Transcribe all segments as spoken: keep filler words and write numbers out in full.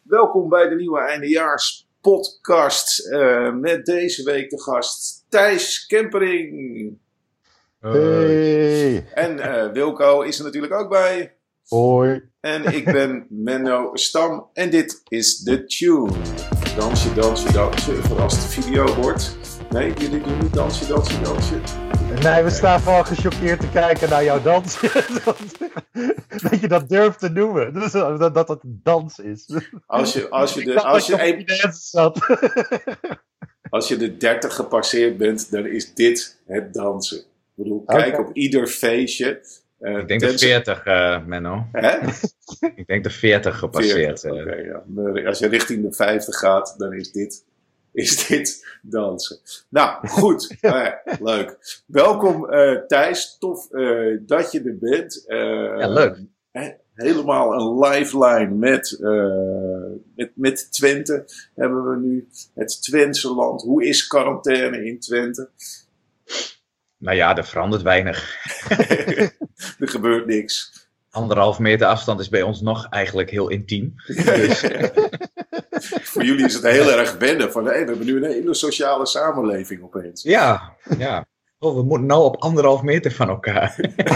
Welkom bij de nieuwe eindejaarspodcast. Uh, met deze week de gast Thijs Kempering. Hey. En uh, Wilco is er natuurlijk ook bij. Hoi. En ik ben Menno Stam. En dit is The Tune. Dansje, dansje, dansje. Voor als het video wordt. Nee, jullie doen niet dansje, dansje, dansje. Nee, we staan vooral gechoqueerd te kijken naar jouw dans. Dat je dat durft te noemen. Dus dat dat het dans is. Als je, als je de, als je, een, zat. als je de dertig gepasseerd bent, dan is dit het dansen. Ik bedoel, kijk okay. op ieder feestje. Uh, ik denk de veertig, uh, Menno. Hè? Ik denk de veertig gepasseerd. veertig, okay, ja. Als je richting de vijftig gaat, dan is dit... Is dit dansen? Nou, goed. uh, leuk. Welkom uh, Thijs. Tof uh, dat je er bent. Uh, ja, leuk. He, helemaal een lifeline met, uh, met, met Twente hebben we nu. Het Twentse land. Hoe is quarantaine in Twente? Nou ja, er verandert weinig. Er gebeurt niks. Anderhalf meter afstand is bij ons nog eigenlijk heel intiem. Dus... Voor jullie is het heel erg wennen. Van, hey, we hebben nu een hele sociale samenleving opeens. Ja, ja. Oh, we moeten nou op anderhalf meter van elkaar.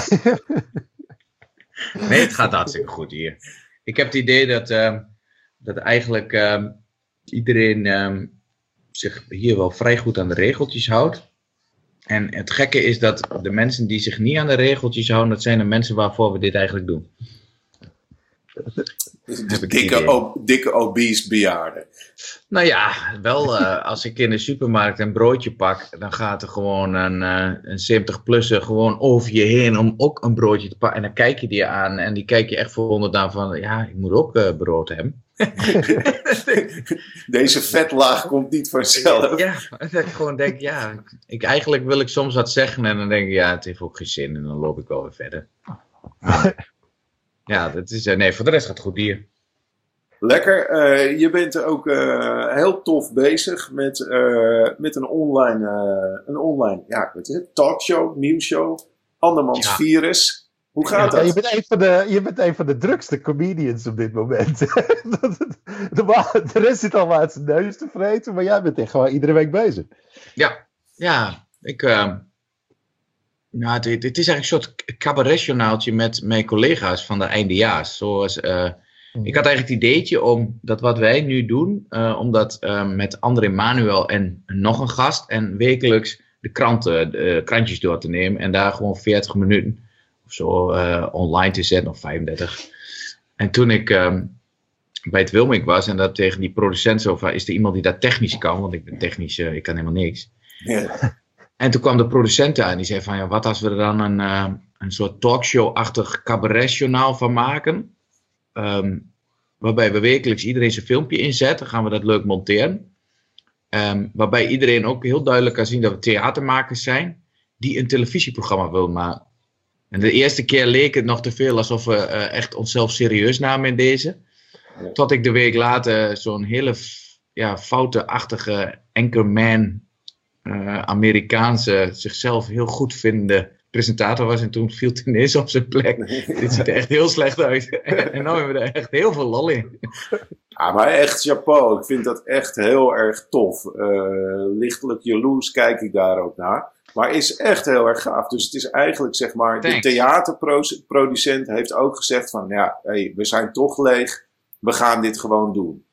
Nee, het gaat hartstikke goed hier. Ik heb het idee dat, uh, dat eigenlijk uh, iedereen uh, zich hier wel vrij goed aan de regeltjes houdt. En het gekke is dat de mensen die zich niet aan de regeltjes houden, dat zijn de mensen waarvoor we dit eigenlijk doen. Dus dikke, o, dikke obese bejaarden. Nou ja, wel uh, als ik in de supermarkt een broodje pak, dan gaat er gewoon een, uh, een zeventig-plusser gewoon over je heen om ook een broodje te pakken. En dan kijk je die aan en die kijk je echt verwonderd van, ja, ik moet ook uh, brood hebben. Deze vetlaag komt niet vanzelf. Ja, dat ik gewoon denk, ja, ik, eigenlijk wil ik soms wat zeggen en dan denk ik, ja, het heeft ook geen zin en dan loop ik wel weer verder. Ja, dat is, nee, voor de rest gaat het goed hier. Lekker. Uh, je bent ook uh, heel tof bezig met, uh, met een online, uh, een online ja, wat is het? Talkshow, nieuwsshow, Andermans ja. Virus. Hoe gaat ja, dat? Ja, je, bent een van de, je bent een van de drukste comedians op dit moment. de, de rest zit allemaal uit zijn neus te vreten, maar jij bent echt gewoon iedere week bezig. Ja, ja. Ik... Uh... Nou, het, het is eigenlijk een soort cabaretjournaaltje met mijn collega's van de eindejaars. Zoals, uh, mm. Ik had eigenlijk het ideetje om dat wat wij nu doen, uh, om dat uh, met André Manuel en nog een gast en wekelijks de kranten, de krantjes door te nemen en daar gewoon veertig minuten of zo uh, online te zetten, of vijfendertig. En toen ik uh, bij het Wilmink was en dat tegen die producent zo van, is er iemand die dat technisch kan, want ik ben technisch, uh, ik kan helemaal niks. Yeah. En toen kwam de producent aan en die zei van, ja, wat als we er dan een, uh, een soort talkshow-achtig cabaretjournaal van maken. Um, waarbij we wekelijks iedereen zijn filmpje inzetten, gaan we dat leuk monteren. Um, waarbij iedereen ook heel duidelijk kan zien dat we theatermakers zijn die een televisieprogramma willen maken. En de eerste keer leek het nog te veel alsof we uh, echt onszelf serieus namen in deze. Ja. Tot ik de week later zo'n hele ja, foute-achtige anchorman... Uh, Amerikaanse, zichzelf heel goed vindende presentator was en toen viel het ineens op zijn plek. Dit ziet er echt heel slecht uit. En, en nu hebben we er echt heel veel lol in. Ja, maar echt chapeau. Ik vind dat echt heel erg tof. Uh, lichtelijk jaloers kijk ik daar ook naar. Maar is echt heel erg gaaf. Dus het is eigenlijk, zeg maar, Thanks. De theaterproducent heeft ook gezegd van, ja, hey, we zijn toch leeg. We gaan dit gewoon doen.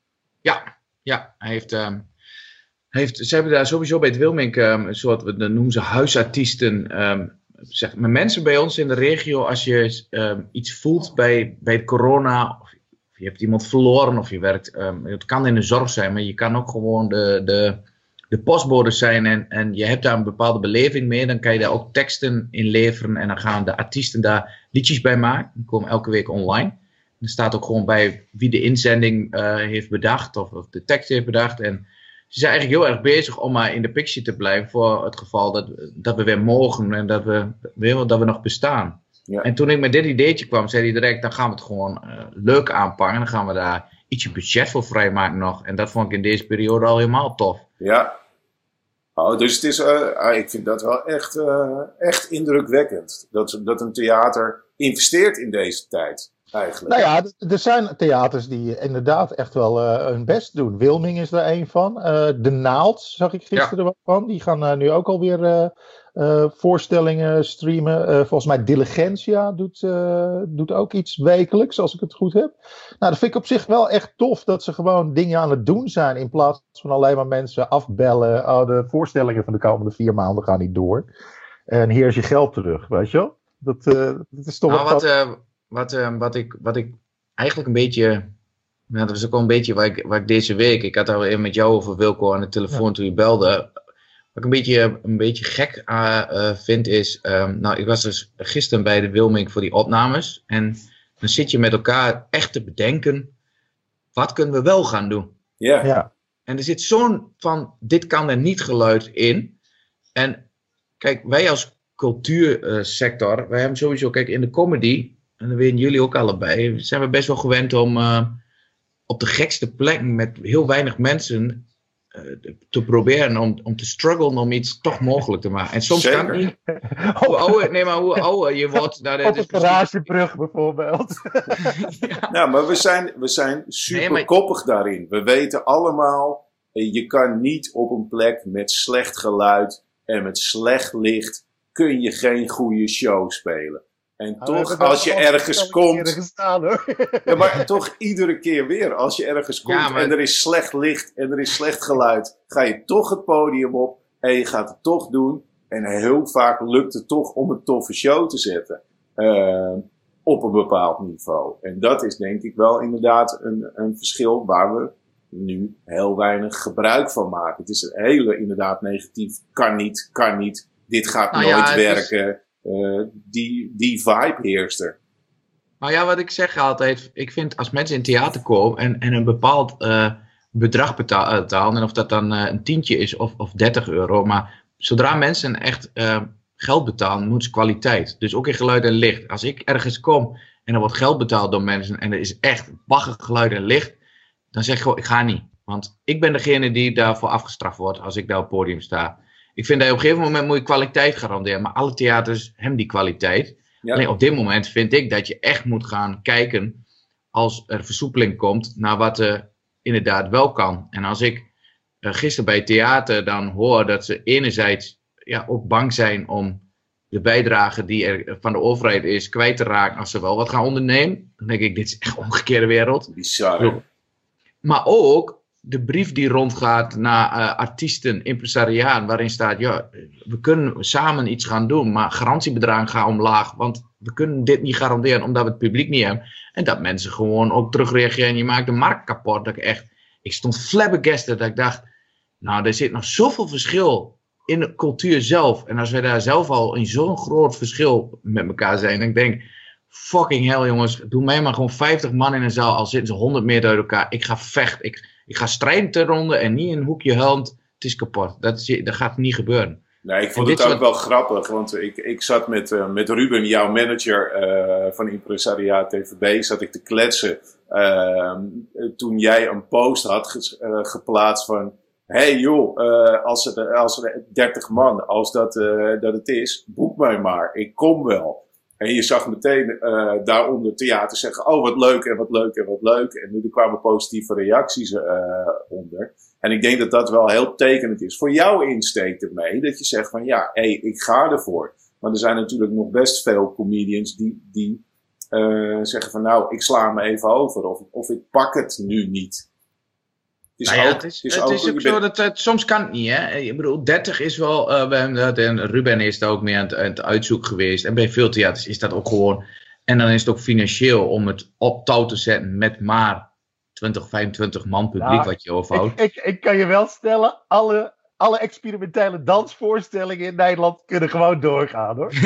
Ja, ja, hij heeft... Um, Heeft, ze hebben daar sowieso bij het Wilmink um, een soort, we noemen ze huisartiesten. Um, zeg, maar mensen bij ons in de regio, als je um, iets voelt bij, bij corona, of je hebt iemand verloren of je werkt, um, het kan in de zorg zijn, maar je kan ook gewoon de, de, de postbode zijn en, en je hebt daar een bepaalde beleving mee, dan kan je daar ook teksten in leveren en dan gaan de artiesten daar liedjes bij maken. Die komen elke week online. Er staat ook gewoon bij wie de inzending uh, heeft bedacht of, of de tekst heeft bedacht en ze zijn eigenlijk heel erg bezig om maar in de picture te blijven voor het geval dat, dat we weer mogen en dat we, dat we nog bestaan. Ja. En toen ik met dit ideetje kwam, zei hij direct, dan gaan we het gewoon uh, leuk aanpakken. Dan gaan we daar ietsje budget voor vrijmaken nog. En dat vond ik in deze periode al helemaal tof. Ja. Oh, dus het is, uh, ik vind dat wel echt, uh, echt indrukwekkend. Dat, dat een theater investeert in deze tijd. eigenlijk. Nou ja, er zijn theaters die inderdaad echt wel uh, hun best doen. Wilming is er een van. Uh, De Naald zag ik gisteren ja. wat van. Die gaan uh, nu ook alweer uh, uh, voorstellingen streamen. Uh, volgens mij Diligentia doet, uh, doet ook iets wekelijks, als ik het goed heb. Nou, dat vind ik op zich wel echt tof dat ze gewoon dingen aan het doen zijn. In plaats van alleen maar mensen afbellen. Oh, de voorstellingen van de komende vier maanden gaan niet door. En hier is je geld terug, weet je wel? Dat, uh, dat is toch nou, wat... Uh... Wat, uh, wat, ik, wat ik eigenlijk een beetje... Nou, dat was ook wel een beetje waar ik, waar ik deze week... Ik had het al even met jou over Wilco aan de telefoon ja. toen je belde. Wat ik een beetje, een beetje gek uh, uh, vind is... Um, nou, ik was dus gisteren bij de Wilming voor die opnames. En dan zit je met elkaar echt te bedenken... Wat kunnen we wel gaan doen? Ja. ja. En er zit zo'n van... Dit kan er niet geluid in. En kijk, wij als cultuursector... Uh, wij hebben sowieso... Kijk, in de comedy... En dat weten jullie ook allebei. Zijn we best wel gewend om uh, op de gekste plekken met heel weinig mensen uh, te proberen om, om te struggelen om iets toch mogelijk te maken. En soms Zeker. kan het niet. Hoe ouder, nee, maar hoe ouder je wordt. Nou, dat op een garagebrug bijvoorbeeld. ja. Nou, maar we zijn, we zijn super nee, maar... koppig daarin. We weten allemaal, je kan niet op een plek met slecht geluid en met slecht licht, kun je geen goede show spelen. En nou, toch, als je ergens komt... Gestaan, hoor. Ja, maar toch iedere keer weer. Als je ergens komt ja, maar... en er is slecht licht en er is slecht geluid, ga je toch het podium op en je gaat het toch doen. En heel vaak lukt het toch om een toffe show te zetten. Uh, op een bepaald niveau. En dat is denk ik wel inderdaad een, een verschil waar we nu heel weinig gebruik van maken. Het is een hele inderdaad negatief. Kan niet, kan niet. Dit gaat nou nooit ja, werken. Is... Uh, die, die vibe heerst er. Nou ja, wat ik zeg altijd, ik vind als mensen in theater komen en, en een bepaald uh, bedrag betalen, en of dat dan uh, een tientje is of, of dertig euro, maar zodra mensen echt uh, geld betalen, moet ze kwaliteit. Dus ook in geluid en licht. Als ik ergens kom en er wordt geld betaald door mensen en er is echt bagger geluid en licht, dan zeg ik gewoon, ik ga niet. Want ik ben degene die daarvoor afgestraft wordt als ik daar op het podium sta. Ik vind dat op een gegeven moment moet je kwaliteit garanderen. Maar alle theaters hebben die kwaliteit. Ja. Alleen op dit moment vind ik dat je echt moet gaan kijken... als er versoepeling komt naar wat er inderdaad wel kan. En als ik uh, gisteren bij het theater dan hoor dat ze enerzijds ja, ook bang zijn... om de bijdrage die er van de overheid is kwijt te raken... als ze wel wat gaan ondernemen. Dan denk ik, dit is echt een omgekeerde wereld. Bizar. Maar ook... de brief die rondgaat naar uh, artiesten, impresariaten, waarin staat, ja, we kunnen samen iets gaan doen, maar garantiebedragen gaan omlaag, want we kunnen dit niet garanderen omdat we het publiek niet hebben. En dat mensen gewoon ook terugreageren en je maakt de markt kapot. Dat ik echt, ik stond flabbergasted dat ik dacht, nou, er zit nog zoveel verschil in de cultuur zelf. En als wij daar zelf al in zo'n groot verschil met elkaar zijn, dan denk ik, fucking hell jongens, doe mij maar gewoon vijftig man in een zaal, al zitten ze honderd meter uit elkaar. Ik ga vechten, ik... Ik ga strijden ter ronde en niet in een hoekje huilend. Het is kapot. Dat, is, dat gaat niet gebeuren. Nee, ik vond het ook soort... wel grappig. Want ik, ik zat met, uh, met Ruben, jouw manager uh, van Impresariaat T V B, zat ik te kletsen. Uh, toen jij een post had ges, uh, geplaatst van... Hé hey joh, uh, als er, als er dertig man, als dat, uh, dat het is, boek mij maar. Ik kom wel. En je zag meteen uh, daaronder theater zeggen, oh wat leuk en wat leuk en wat leuk. En nu er kwamen positieve reacties uh, onder. En ik denk dat dat wel heel tekenend is voor jouw insteek ermee. Dat je zegt van ja, hé, hey, ik ga ervoor. Maar er zijn natuurlijk nog best veel comedians die, die uh, zeggen van nou, ik sla me even over. Of, of ik pak het nu niet. Het is, nou ja, ook, het is, het is, het ook, is ook zo dat het soms kan het niet, hè. Ik bedoel, dertig is wel, uh, we hebben dat, en Ruben is daar ook mee aan het, aan het uitzoeken geweest. En bij veel theaters is dat ook gewoon. En dan is het ook financieel om het op touw te zetten met maar twintig, vijfentwintig man publiek nou, wat je overhoudt. Ik, ik, ik kan je wel stellen, alle, alle experimentele dansvoorstellingen in Nederland kunnen gewoon doorgaan, hoor.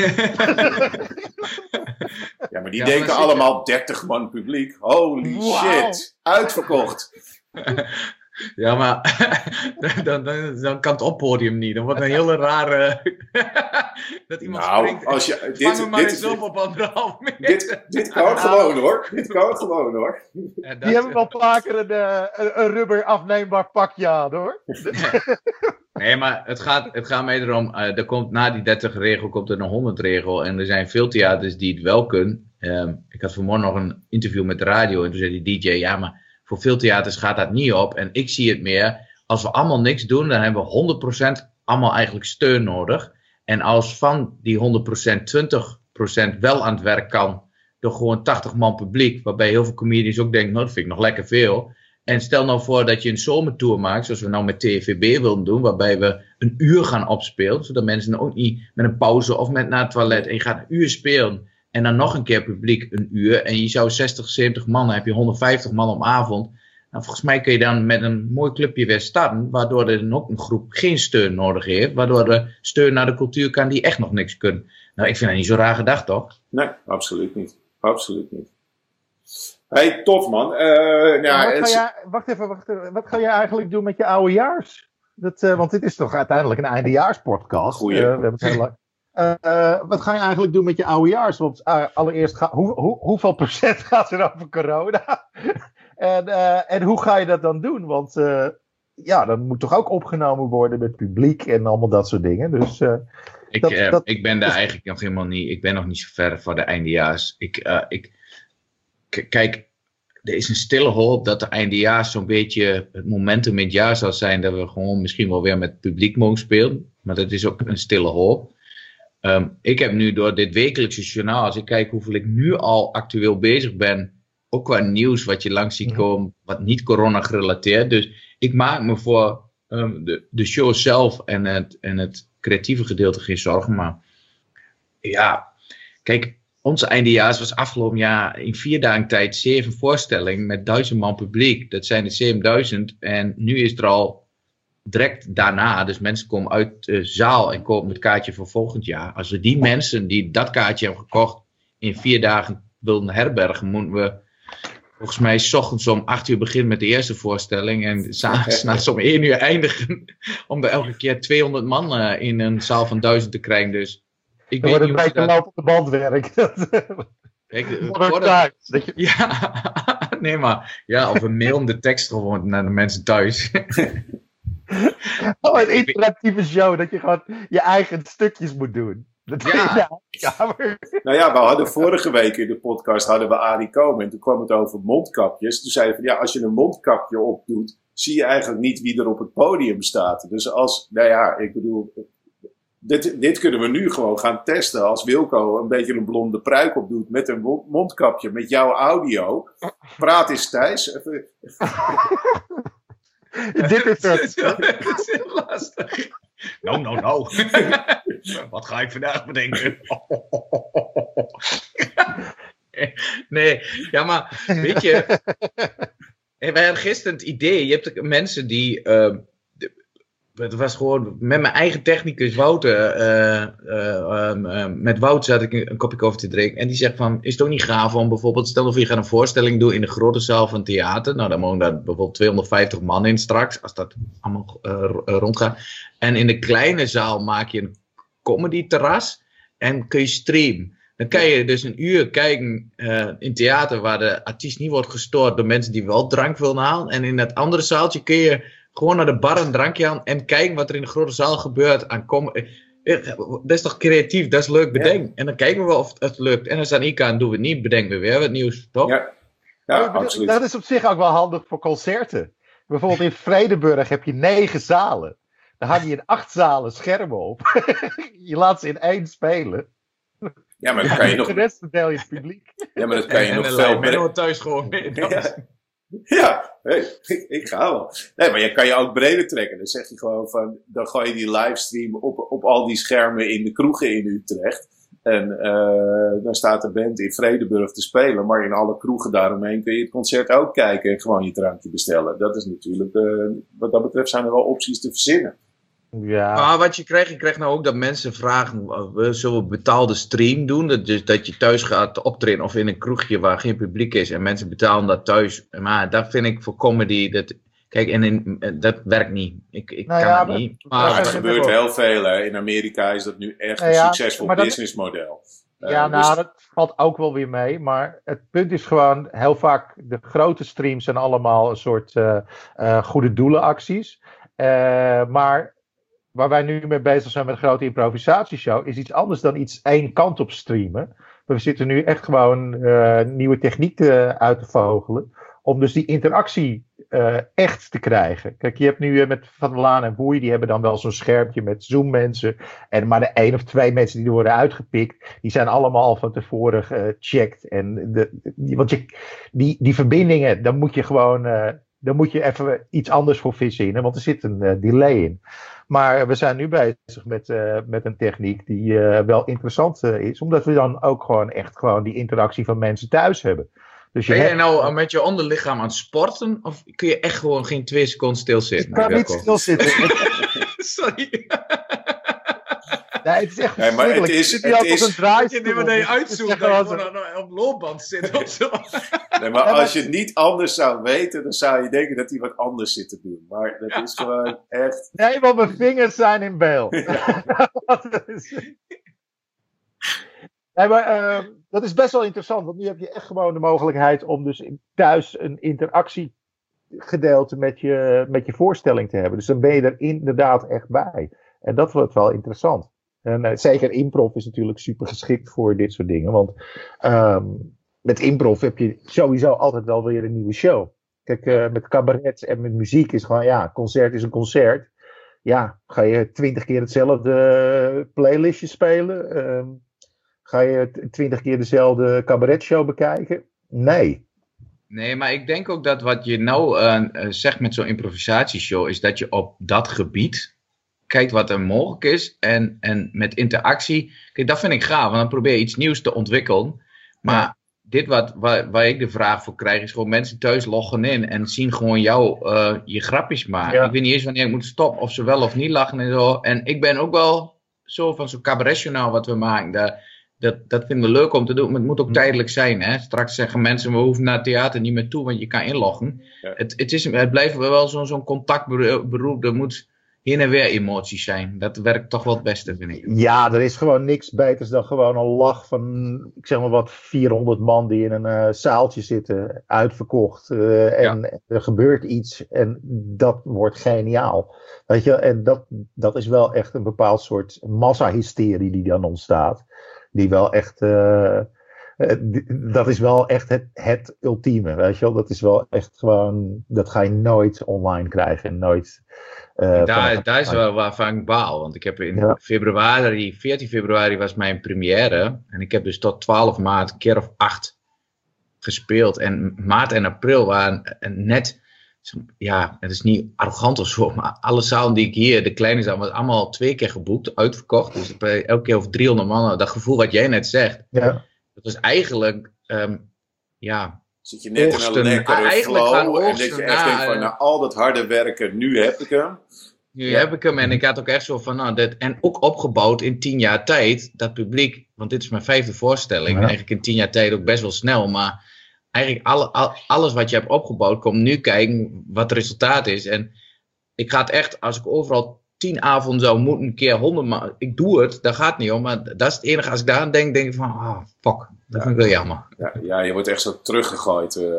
Ja, maar die ja, denken maar allemaal dertig man publiek. Holy wow. Shit, uitverkocht. Ja, maar dan, dan, dan kan het oppodium niet. Dan wordt een hele rare... dat iemand nou, springt. Als je, Vang dit, me maar dit, eens op op anderhalf meter. Dit, dit kan gewoon hoor. Dit kan gewoon hoor. Ja, dat, die hebben wel vaker een, een, een rubber afneembaar pakje aan hoor. Nee, maar het gaat, het gaat mij erom, uh, er komt, na die dertig regel komt er een honderd regel. En er zijn veel theaters die het wel kunnen. Um, ik had vanmorgen nog een interview met de radio. En toen zei die D J, ja maar voor veel theaters gaat dat niet op. En ik zie het meer, als we allemaal niks doen, dan hebben we honderd procent allemaal eigenlijk steun nodig. En als van die honderd procent twintig procent wel aan het werk kan, door gewoon tachtig man publiek, waarbij heel veel comedians ook denken, nou dat vind ik nog lekker veel. En stel nou voor dat je een zomertour maakt, zoals we nou met T V B willen doen, waarbij we een uur gaan opspelen, zodat mensen ook niet met een pauze of met naar het toilet, en je gaat een uur spelen, en dan nog een keer publiek een uur, en je zou zestig, zeventig man, dan heb je honderdvijftig man op avond. Nou, volgens mij kun je dan met een mooi clubje weer starten, waardoor er dan ook een groep geen steun nodig heeft, waardoor de steun naar de cultuur kan die echt nog niks kunnen. Nou, ik vind dat niet zo raar gedacht, toch? Nee, absoluut niet. Absoluut niet. Hey, tof man. Uh, ja, wat het... ga jij, wacht even, wacht even. Wat ga je eigenlijk doen met je oudejaars? Dat, uh, want dit is toch uiteindelijk een eindejaarspodcast. Goeie. Uh, we hebben het heel lang. Uh, uh, wat ga je eigenlijk doen met je oudejaars? Want uh, allereerst, ga, hoe, hoe, hoeveel procent gaat er over corona? en, uh, en hoe ga je dat dan doen? Want uh, ja, dan moet toch ook opgenomen worden met publiek en allemaal dat soort dingen. Dus, uh, ik, dat, uh, dat, ik ben daar eigenlijk nog helemaal niet. Ik ben nog niet zo ver voor de eindejaars. Ik, uh, ik, k- kijk, er is een stille hoop dat de eindejaars zo'n beetje het momentum in het jaar zal zijn dat we gewoon misschien wel weer met publiek mogen spelen. Maar dat is ook een stille hoop. Um, ik heb nu door dit wekelijkse journaal, als ik kijk hoeveel ik nu al actueel bezig ben, ook qua nieuws wat je langs ziet komen, wat niet corona gerelateerd. Dus ik maak me voor um, de, de show zelf en het, en het creatieve gedeelte geen zorgen. Maar ja, kijk, onze eindejaars was afgelopen jaar in vier dagen tijd zeven voorstellingen met duizend man publiek. Dat zijn er zevenduizend en nu is er al direct daarna, dus mensen komen uit de zaal en kopen het kaartje voor volgend jaar. Als we die mensen die dat kaartje hebben gekocht in vier dagen wilden herbergen, moeten we volgens mij 's ochtends om acht uur beginnen met de eerste voorstelling en 's avonds om één uur eindigen om er elke keer tweehonderd man uh, in een zaal van duizend te krijgen. Dus ik dan weet wordt niet het hoe bij dat... op de band werk. Kijk, Modern Times, dat je... Ja, nee maar, ja, of een mailende tekst gewoon naar de mensen thuis. Oh, een interactieve show, dat je gewoon je eigen stukjes moet doen. Dat ja. Kamer. Nou ja, we hadden vorige week in de podcast hadden we Arie komen en toen kwam het over mondkapjes. Toen zeiden we van ja, als je een mondkapje opdoet, zie je eigenlijk niet wie er op het podium staat. Dus als, nou ja, ik bedoel, dit, dit kunnen we nu gewoon gaan testen. Als Wilco een beetje een blonde pruik opdoet met een mondkapje, met jouw audio. Praat eens Thijs. Even... Dit is het. Dat is heel lastig. Nou, nou, nou. Wat ga ik vandaag bedenken? Nee, ja, maar weet je, wij hadden gisteren het idee, je hebt mensen die, uh, het was gewoon met mijn eigen technicus Wouter, uh, uh, um, uh, met Wouter zat ik een, een kopje koffie te drinken en die zegt van, is het ook niet gaaf om bijvoorbeeld, stel of je gaat een voorstelling doen in de grote zaal van theater, nou dan mogen daar bijvoorbeeld tweehonderdvijftig man in straks, als dat allemaal uh, rondgaat, en in de kleine zaal maak je een comedy terras en kun je streamen. Dan kan je dus een uur kijken uh, in theater waar de artiest niet wordt gestoord door mensen die wel drank willen halen. En in dat andere zaaltje kun je gewoon naar de bar een drankje aan en kijken wat er in de grote zaal gebeurt. Aan kom- dat is toch creatief, dat is leuk bedenk. Ja. En dan kijken we wel of het lukt. En als dan niet kan, doen we het niet, bedenken we weer wat nieuws, toch? Ja, ja absoluut. Dat is op zich ook wel handig voor concerten. Bijvoorbeeld in Vredenburg heb je negen zalen. Dan hang je in acht zalen schermen op. Je laat ze in één spelen. Ja, maar dan kan je nog... De rest deel je het publiek. Ja, maar dat kan je en, nog en veel... En dan thuis gewoon mee. Ja, ja hey, ik, ik ga wel. Nee, maar je kan je ook breder trekken. Dan zeg je gewoon van... Dan gooi je die livestream op, op al die schermen in de kroegen in Utrecht. En uh, dan staat de band in Vredenburg te spelen. Maar in alle kroegen daaromheen kun je het concert ook kijken. En gewoon je drankje bestellen. Dat is natuurlijk... Uh, wat dat betreft zijn er wel opties te verzinnen. Ja. Maar wat je krijgt, je krijgt nou ook dat mensen vragen, we zullen een betaalde stream doen, dat, dus dat je thuis gaat optreden of in een kroegje waar geen publiek is en mensen betalen dat thuis. Maar dat vind ik voor comedy, dat, Kijk, en in, dat werkt niet. Ik, ik Nou kan ja, het maar- niet. Maar Maar, het Ja, gebeurt dat- heel veel. Hè. In Amerika is dat nu echt Nou een ja, succesvol maar dat- businessmodel. Uh, Ja, nou, dus- dat valt ook wel weer mee. Maar het punt is gewoon, heel vaak, de grote streams zijn allemaal een soort eh, eh, goede doelenacties. Eh, maar waar wij nu mee bezig zijn met een grote improvisatieshow, is iets anders dan iets één kant op streamen. We zitten nu echt gewoon eh, nieuwe technieken uit te vogelen. Om dus die interactie eh, echt te krijgen. Kijk, je hebt nu eh, met Van der Laan en Boei, die hebben dan wel zo'n schermpje met Zoom mensen. En maar de één of twee mensen die worden uitgepikt, die zijn allemaal al van tevoren gecheckt. En de, die, want je, die, die verbindingen, dan moet je gewoon, uh, dan moet je even iets anders voor verzinnen, want er zit een uh, delay in. Maar we zijn nu bezig met, uh, met een techniek die uh, wel interessant uh, is, omdat we dan ook gewoon echt gewoon die interactie van mensen thuis hebben. Dus je ben jij hebt- nou met je onderlichaam aan het sporten? Of kun je echt gewoon geen twee seconden stilzitten? Ik kan niet stilzitten. Sorry. Nee, het is echt Nee, maar het verschrikkelijk. is- Ik zit hier het al op is- een Dat draaistoel. je niet je Dus het is uitzoekt echt dat je gewoon gewoon zo- aan- op loopband zit of zo. Nee, maar Ja, maar- als je het niet anders zou weten, dan zou je denken dat hij wat anders zit te doen. Maar dat is gewoon echt... Nee, want mijn vingers zijn in beeld. Dat is- Nee, maar eh, dat is best wel interessant, want nu heb je echt gewoon de mogelijkheid om dus in- thuis een interactiegedeelte met je, met je voorstelling te hebben. Dus dan ben je er inderdaad echt bij. En dat wordt wel interessant. En eh, zeker improv is natuurlijk super geschikt voor dit soort dingen, want ehm, met improv heb je sowieso altijd wel weer een nieuwe show. Kijk, eh, met cabaret en met muziek is gewoon, ja, concert is een concert. Ja, ga je twintig keer hetzelfde playlistje spelen? Ehm, ga je t- twintig keer dezelfde cabaretshow bekijken? Nee. Nee, maar ik denk ook dat wat je nou uh, uh, zegt met zo'n improvisatieshow, is dat je op dat gebied kijkt wat er mogelijk is. En, en met interactie, kijk, dat vind ik gaaf, want dan probeer je iets nieuws te ontwikkelen. Maar Ja. dit wat, waar, waar ik de vraag voor krijg, is gewoon mensen thuis loggen in en zien gewoon jou uh, je grapjes maken. Ja. Ik weet niet eens wanneer ik moet stoppen, of ze wel of niet lachen en zo. En ik ben ook wel zo van zo'n cabaretjournaal wat we maken, daar, Dat, dat vinden we leuk om te doen, maar het moet ook tijdelijk zijn. Hè? Straks zeggen mensen, we hoeven naar het theater niet meer toe, want je kan inloggen. Ja. Het, het, is, het blijft wel zo'n zo'n contactberoep, er moet heen en weer emoties zijn. Dat werkt toch wel het beste, vind ik. Ja, er is gewoon niks beters dan gewoon een lach van, ik zeg maar wat, vierhonderd man die in een uh, zaaltje zitten, uitverkocht. Uh, en ja. er gebeurt iets en dat wordt geniaal. Weet je, en dat, dat is wel echt een bepaald soort massahysterie die dan ontstaat. Die wel echt, uh, uh, dat is wel echt het, het ultieme, weet je wel. Dat is wel echt gewoon, dat ga je nooit online krijgen en nooit... Uh, daar, daar is wel waarvan ik baal, want ik heb in ja. februari, veertien februari was mijn première en ik heb dus tot twaalf maart een keer of acht gespeeld en maart en april waren net, ja, het is niet arrogant of zo, maar alle zalen die ik hier, de kleine zaal, was allemaal twee keer geboekt, uitverkocht, dus elke keer over driehonderd man, dat gevoel wat jij net zegt, ja. dat was eigenlijk, um, ja... Zit je net oogsten, in een lekkere flow en dat je echt na, denkt van, nou, al dat harde werken, nu heb ik hem. Nu ja. heb ik hem en ik had ook echt zo van, nou, dit, en ook opgebouwd in tien jaar tijd, dat publiek, want dit is mijn vijfde voorstelling, ja. eigenlijk in tien jaar tijd ook best wel snel, maar eigenlijk alle, al, alles wat je hebt opgebouwd, kom nu kijken wat het resultaat is. En ik ga het echt, als ik overal tien avonden zou moeten, een keer honderd maal, ik doe het, daar gaat het niet om, maar dat is het enige, als ik daar aan denk, denk ik van, ah, oh, fuck. Dat ja. vind ik wel jammer. Ja, ja, je wordt echt zo teruggegooid uh,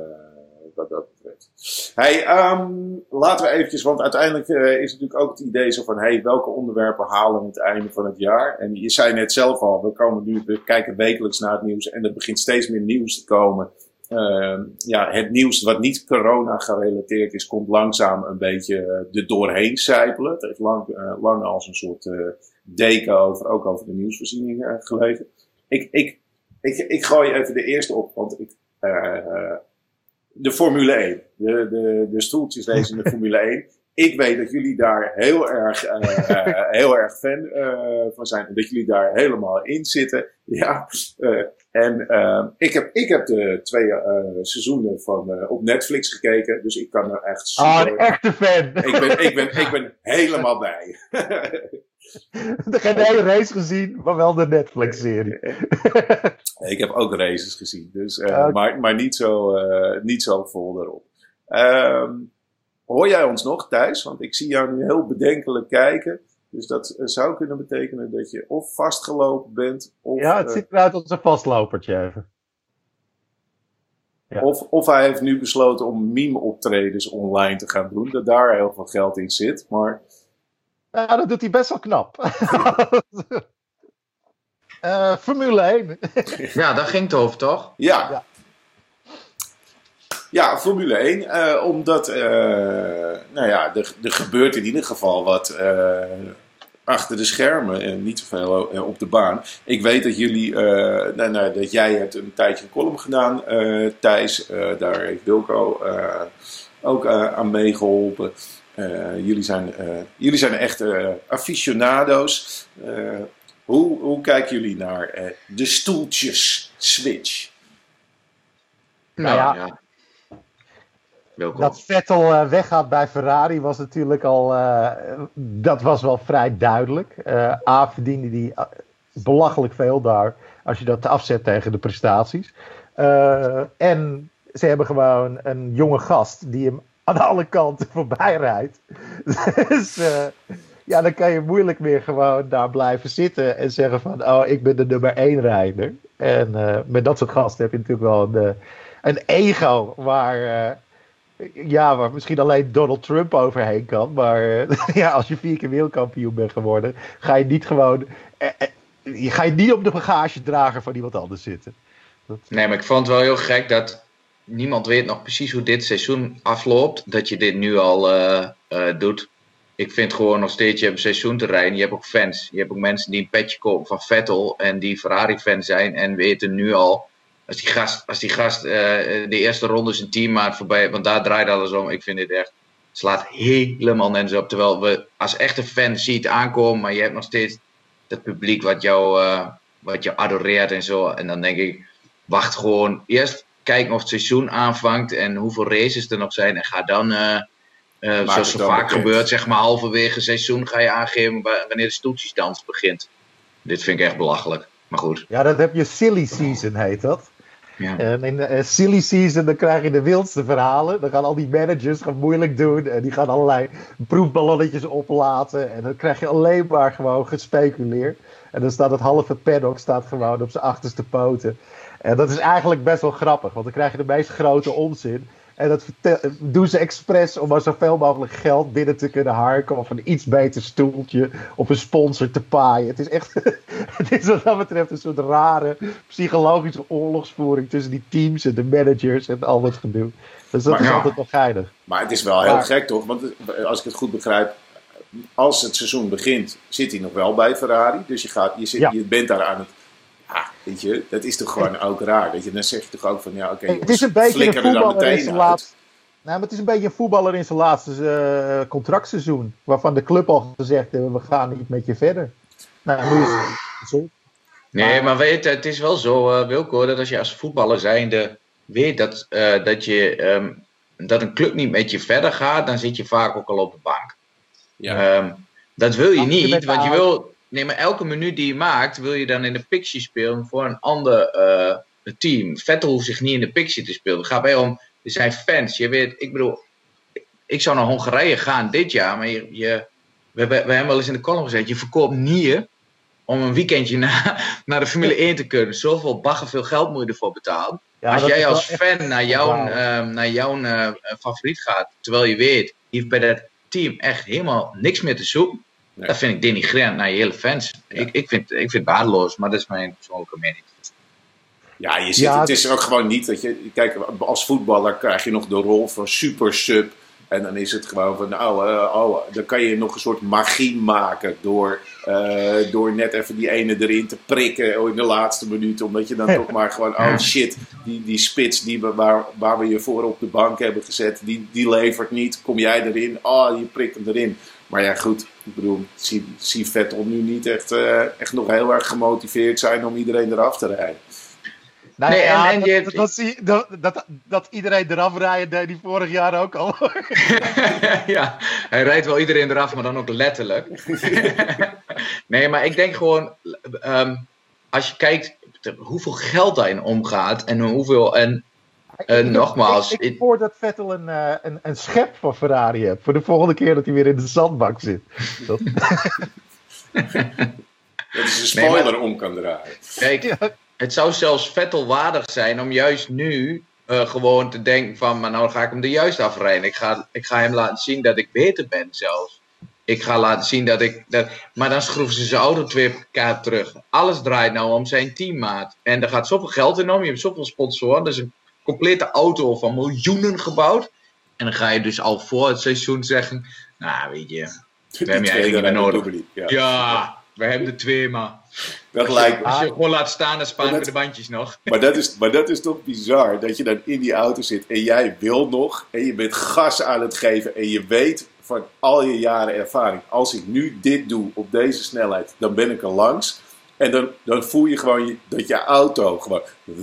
wat dat betreft. Hey, um, laten we eventjes, want uiteindelijk uh, is natuurlijk ook het idee zo van, hey, welke onderwerpen halen we aan het einde van het jaar? En je zei net zelf al, we komen nu, we kijken wekelijks naar het nieuws en er begint steeds meer nieuws te komen. Uh, ja, het nieuws wat niet corona gerelateerd is, komt langzaam een beetje uh, er doorheen sijpelen. Het heeft lang, uh, lang als een soort uh, deken over, ook over de nieuwsvoorziening uh, gelegen. Ik, ik, Ik, ik gooi even de eerste op, want ik, uh, de Formule één, de, de, de stoeltjes lezen in de Formule één. Ik weet dat jullie daar heel erg, uh, heel erg fan uh, van zijn en dat jullie daar helemaal in zitten. Ja, uh, en uh, ik, heb, ik heb de twee uh, seizoenen van, uh, op Netflix gekeken, dus ik kan er echt super... Ah, een echte fan! Ik ben, ik ben, ik ben helemaal bij. Geen hele race gezien, maar wel de Netflix-serie. Ik heb ook races gezien, dus, uh, okay. maar, maar niet, zo, uh, niet zo vol daarop. Um, Hoor jij ons nog, Thijs? Want ik zie jou nu heel bedenkelijk kijken. Dus dat zou kunnen betekenen dat je of vastgelopen bent. Of, ja, het uh, ziet eruit als een vastlopertje even. Ja. Of, of hij heeft nu besloten om meme-optredens online te gaan doen. Dat daar heel veel geld in zit. Maar... Ja, dat doet hij best wel knap. uh, Formule één. Ja, daar ging het over, toch? Ja. Ja. Ja, Formule één. Uh, omdat, uh, nou ja, er, er gebeurt in ieder geval wat uh, achter de schermen en niet zoveel uh, op de baan. Ik weet dat jullie, uh, nou, nou, dat jij hebt een tijdje een column gedaan, uh, Thijs. Uh, daar heeft Wilco uh, ook uh, aan meegeholpen. Uh, jullie, zijn, uh, jullie zijn echt uh, aficionado's. Uh, hoe, hoe kijken jullie naar uh, de stoeltjes switch? Nou ja... ja. Welkom. Dat Vettel uh, weggaat bij Ferrari was natuurlijk al, uh, dat was wel vrij duidelijk. Uh, A, verdiende die uh, belachelijk veel daar, als je dat afzet tegen de prestaties. Uh, en ze hebben gewoon een jonge gast die hem aan alle kanten voorbij rijdt. Dus uh, ja, dan kan je moeilijk meer gewoon daar blijven zitten en zeggen van, oh, ik ben de nummer één rijder. En uh, met dat soort gasten heb je natuurlijk wel een, een ego waar... Uh, Ja, waar misschien alleen Donald Trump overheen kan. Maar uh, ja, als je vier keer wereldkampioen bent geworden, ga je niet gewoon. Uh, uh, je ga je niet op de bagagedrager van iemand anders zitten. Dat... Nee, maar ik vond het wel heel gek dat niemand weet nog precies hoe dit seizoen afloopt. Dat je dit nu al uh, uh, doet. Ik vind gewoon nog steeds, je hebt een seizoen te rijden. Je hebt ook fans. Je hebt ook mensen die een petje kopen van Vettel en die Ferrari-fan zijn en weten nu al. Als die gast, als die gast uh, de eerste ronde zijn teammaat voorbij, want daar draait alles om. Ik vind dit echt, het slaat helemaal nergens op. Terwijl we als echte fan ziet aankomen, maar je hebt nog steeds dat publiek wat jou, uh, wat jou adoreert en zo. En dan denk ik, wacht gewoon eerst kijken of het seizoen aanvangt en hoeveel races er nog zijn. En ga dan, uh, uh, zoals zo vaak bekend. gebeurt, zeg maar halverwege het seizoen ga je aangeven wanneer de stoeltjesdans begint. Dit vind ik echt belachelijk. Maar goed. Ja, dat heb je silly season, heet dat. Ja. En in de uh, silly season dan krijg je de wildste verhalen. Dan gaan al die managers gaan moeilijk doen. En die gaan allerlei proefballonnetjes oplaten. En dan krijg je alleen maar gewoon gespeculeerd. En dan staat het halve paddock staat gewoon op zijn achterste poten. En dat is eigenlijk best wel grappig. Want dan krijg je de meest grote onzin. En dat vertel, doen ze expres om maar zoveel mogelijk geld binnen te kunnen harken. Of een iets beter stoeltje. Of een sponsor te paaien. Het is echt, het is wat dat betreft een soort rare psychologische oorlogsvoering tussen die teams en de managers en al dat gedoe. Dus dat maar, is ja, altijd nog geinig. Maar het is wel heel maar, gek toch? Want als ik het goed begrijp, als het seizoen begint, zit hij nog wel bij Ferrari. Dus je, gaat, je, zit, ja. je bent daar aan het... Ah, weet je, dat is toch gewoon ook raar. Weet je, dan zeg je toch ook van, ja, oké, okay, het is een beetje een voetballer in zijn laatste. Nou, maar het is een beetje een voetballer in zijn laatste uh, contractseizoen, waarvan de club al gezegd heeft, we gaan niet met je verder. Nou, moet je zo. Nee, maar weet, het is wel zo, uh, Wilco, dat als je als voetballer zijnde weet dat, uh, dat, je, um, dat een club niet met je verder gaat, dan zit je vaak ook al op de bank. Ja. Um, dat wil je niet, want je wil... Nee, maar elke minuut die je maakt, wil je dan in de picture spelen voor een ander uh, team. Vettel hoeft zich niet in de picture te spelen. Het gaat bij om, er zijn fans. Je weet, ik bedoel, ik zou naar Hongarije gaan dit jaar, maar je, je, we, hebben, we hebben wel eens in de column gezegd, je verkoopt Nier om een weekendje naar, naar de Formule één te kunnen. Zoveel bagger veel geld moet je ervoor betalen. Ja, als jij als fan echt... naar jouw, wow. uh, naar jouw uh, favoriet gaat, terwijl je weet, die heeft bij dat team echt helemaal niks meer te zoeken. Nee. Dat vind ik denigrerend naar je hele fans. Ja. Ik, ik, vind, ik vind het waardeloos, maar dat is mijn persoonlijke mening. Ja, je zit, ja, het is er ook gewoon niet dat je... Kijk, als voetballer krijg je nog de rol van super sub. En dan is het gewoon van, nou, uh, oh, dan kan je nog een soort magie maken door, uh, door net even die ene erin te prikken in de laatste minuut. Omdat je dan toch maar gewoon, oh shit, die, die spits die we, waar, waar we je voor op de bank hebben gezet, die, die levert niet. Kom jij erin? Oh, je prikt hem erin. Maar ja, goed, ik bedoel, zie, zie Vettel nu niet echt, uh, echt nog heel erg gemotiveerd zijn om iedereen eraf te rijden. Nou, nee, ja, en, en dat, je... dat, dat, dat, dat, dat iedereen eraf rijden deed die vorig jaar ook al. Ja, hij rijdt wel iedereen eraf, maar dan ook letterlijk. Nee, maar ik denk gewoon, um, als je kijkt hoeveel geld daarin omgaat en hoeveel... En uh, nogmaals. Ik, ik, ik hoor dat Vettel een, uh, een, een schep van Ferrari heeft. Voor de volgende keer dat hij weer in de zandbak zit. Dat, dat is een spoiler nee, maar, om kan draaien. Kijk, ja. Het zou zelfs Vettel waardig zijn om juist nu uh, gewoon te denken van, maar nou ga ik hem er juist afrijden. Ik ga, ik ga hem laten zien dat ik beter ben zelfs. Ik ga laten zien dat ik... Dat, maar dan schroeven ze zijn auto twee keer terug. Alles draait nou om zijn teammaat. En er gaat zoveel geld in om. Je hebt zoveel sponsoren. Er is een complete auto van miljoenen gebouwd. En dan ga je dus al voor het seizoen zeggen... Nou, weet je... We hebben je eigenlijk niet meer nodig. Ja. ja, we hebben er twee, maar... Dat als, lijkt je, als je gewoon laat staan, dan sparen we de bandjes nog. Maar dat, is, maar dat is toch bizar. Dat je dan in die auto zit en jij wil nog. En je bent gas aan het geven. En je weet... van al je jaren ervaring. Als ik nu dit doe op deze snelheid, dan ben ik er langs. En dan, dan voel je gewoon je, dat je auto gewoon...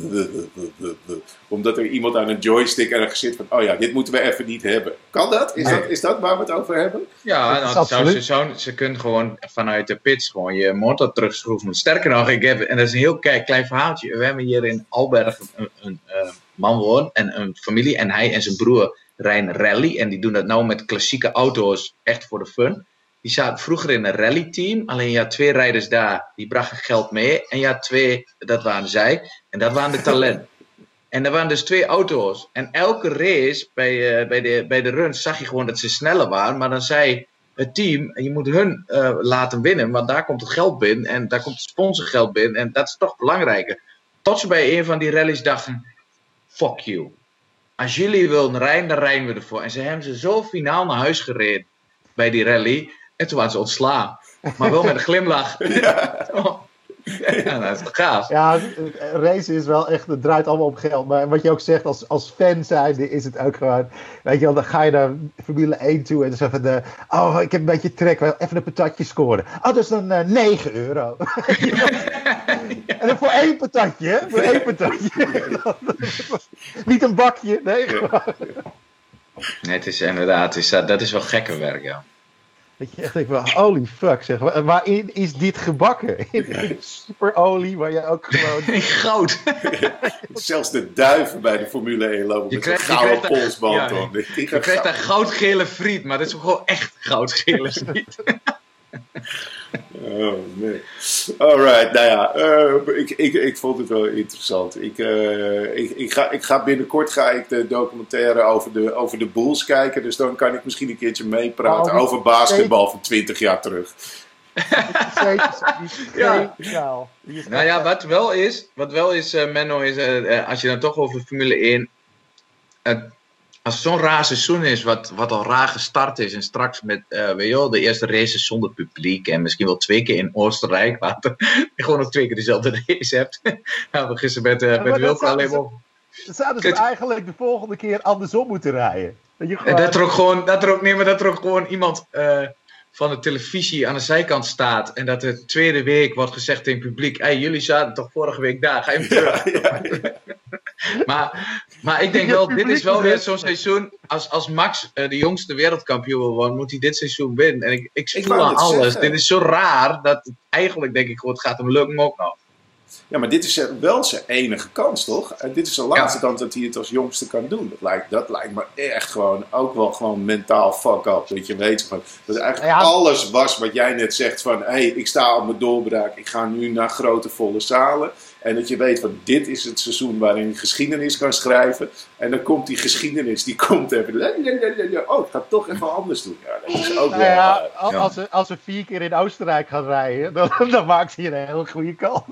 Omdat er iemand aan een joystick ergens zit van... Oh ja, dit moeten we even niet hebben. Kan dat? Is, nee. dat, is dat waar we het over hebben? Ja, nou, zou, ze, zou, ze kunnen gewoon vanuit de pits gewoon je motor terugschroeven. Sterker nog, ik heb, en dat is een heel klein verhaaltje. We hebben hier in Alberg een, een, een uh, man wonen en een familie. En hij en zijn broer rijden rally. En die doen dat nou met klassieke auto's echt voor de fun. Die zaten vroeger in een rallyteam. Alleen je had twee rijders daar. Die brachten geld mee. En je had twee, dat waren zij. En dat waren de talenten. En er waren dus twee auto's. En elke race bij, uh, bij, de, bij de runs zag je gewoon dat ze sneller waren. Maar dan zei het team, je moet hun uh, laten winnen. Want daar komt het geld binnen. En daar komt het sponsorgeld binnen. En dat is toch belangrijker. Tot ze bij een van die rallies dachten, fuck you. Als jullie willen rijden, dan rijden we ervoor. En ze hebben ze zo finaal naar huis gereden bij die rally. En toen waren ze ontslaan. Maar wel met een glimlach. Ja, ja dat is toch gaaf. Ja, racen is wel echt, het draait allemaal om geld. Maar wat je ook zegt, als, als fan zijnde is het ook gewoon... Weet je wel, dan ga je naar Formule één toe en dan zeg je van... Oh, ik heb een beetje trek, even een patatje scoren. Oh, dat is dan uh, negen euro. En dan voor één patatje, hè? Voor één patatje. Niet een bakje, nee. Nee, het is inderdaad, het is, dat is wel gekke werk, ja. Dat je echt denkt van, holy fuck, zeg. Waarin is dit gebakken? In superolie, waar je ook gewoon... In goud. Zelfs de duiven bij de Formule één lopen met een gouden polsband. Ja, je je krijgt daar goudgele friet, maar dat is gewoon echt goudgele friet. Oh nee. Alright, nou ja, uh, ik, ik, ik vond het wel interessant. Ik, uh, ik, ik, ga, ik ga binnenkort ga ik de documentaire over de, over de Bulls kijken. Dus dan kan ik misschien een keertje meepraten oh, over basketbal van twintig jaar terug. Ja. Nou ja, wat wel is, wat wel is uh, Menno, is uh, als je dan toch over Formule één... Uh, Als het zo'n raar seizoen is, wat, wat al raar gestart is. En straks met uh, weet je wel, de eerste races zonder publiek. En misschien wel twee keer in Oostenrijk. Waar je gewoon nog twee keer dezelfde race hebt. Nou, we gisteren met, uh, ja, met Wilco alleen maar... Dan zouden ze eigenlijk de volgende keer andersom moeten rijden. Dat, je gewoon... dat er ook gewoon, dat er ook, nee, maar dat er ook gewoon iemand uh, van de televisie aan de zijkant staat. En dat de tweede week wordt gezegd in het publiek. Hey, jullie zaten toch vorige week daar? Ga je hem terug? Ja, ja, ja. Maar, maar ik denk wel, dit is wel weer zo'n seizoen. Als, als Max uh, de jongste wereldkampioen wil worden, moet hij dit seizoen winnen. En ik, ik voel aan alles. Zeggen. Dit is zo raar dat eigenlijk denk ik, het gaat hem lukken ook nog. Ja, maar dit is wel zijn enige kans, toch? En dit is de laatste ja. kans dat hij het als jongste kan doen. Dat lijkt, dat lijkt me echt gewoon, ook wel gewoon mentaal fuck up. Dat je weet van, dat eigenlijk ja. alles was wat jij net zegt van, hé, hey, ik sta op mijn doorbraak. Ik ga nu naar grote volle zalen. En dat je weet van, dit is het seizoen waarin je geschiedenis kan schrijven. En dan komt die geschiedenis, die komt even. Oh, ik ga het toch even anders doen. Ja, dat is ook nou wel, ja, uh, ja. Als, we, als we vier keer in Oostenrijk gaan rijden, dan, dan maakt hij een hele goede kans.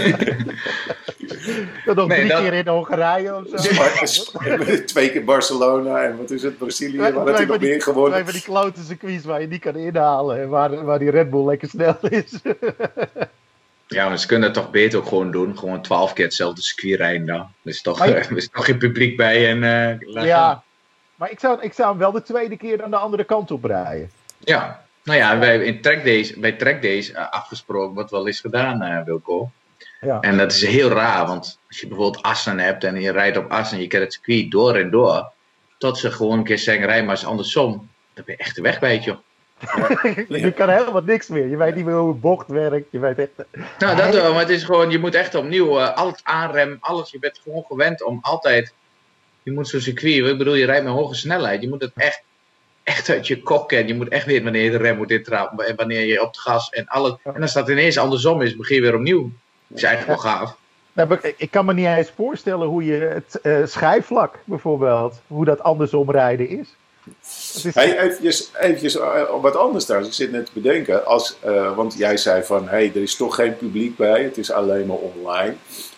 Dan nog nee, drie dat... keer in Hongarije of zo. Twee keer Barcelona en wat is het, Brazilië, waar het hij nog meer gewonnen. Twee van die klote circuits waar je niet kan inhalen en waar, waar die Red Bull lekker snel is. Ja, maar ze kunnen het toch beter ook gewoon doen. Gewoon twaalf keer hetzelfde circuit rijden dan. Er is toch, je... er is toch geen publiek bij. En, uh, ja, gaan. Maar ik zou, ik zou hem wel de tweede keer aan de andere kant op rijden. Ja, nou ja, wij hebben in track days, bij track days uh, afgesproken wat wel is gedaan, uh, Wilco. Ja. En dat is heel raar, want als je bijvoorbeeld Assen hebt en je rijdt op Assen en je kent het circuit door en door. Tot ze gewoon een keer zeggen, rij maar eens andersom. Dan ben je echt de weg bij, joh. Je kan helemaal niks meer. Je weet niet meer hoe een bocht werkt. Je weet echt... Nou, dat wel. Maar het is gewoon... Je moet echt opnieuw uh, alles aanremmen. Alles. Je bent gewoon gewend om altijd je moet zo'n circuit, ik bedoel, je rijdt met hoge snelheid. Je moet het echt, echt uit je kop kennen. Je moet echt weten wanneer je de rem moet intrappen en wanneer je op het gas en alles. En als dat ineens andersom is, begin je weer opnieuw. Dat is eigenlijk wel gaaf. Nou, ik kan me niet eens voorstellen hoe je het uh, schijfvlak bijvoorbeeld, hoe dat andersom rijden is. is... Hey, eventjes, eventjes uh, wat anders daar. Ik zit net te bedenken, als, uh, want jij zei van, hey, er is toch geen publiek bij, het is alleen maar online.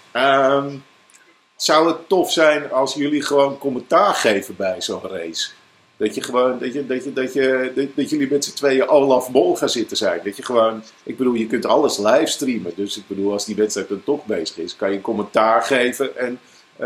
Um, zou het tof zijn als jullie gewoon commentaar geven bij zo'n race? Dat je gewoon, dat je, dat je, dat je, dat, dat jullie met z'n tweeën Olaf Mol gaan zitten zijn. Dat je gewoon, ik bedoel, je kunt alles livestreamen. Dus ik bedoel, als die wedstrijd dan toch bezig is, kan je commentaar geven. En,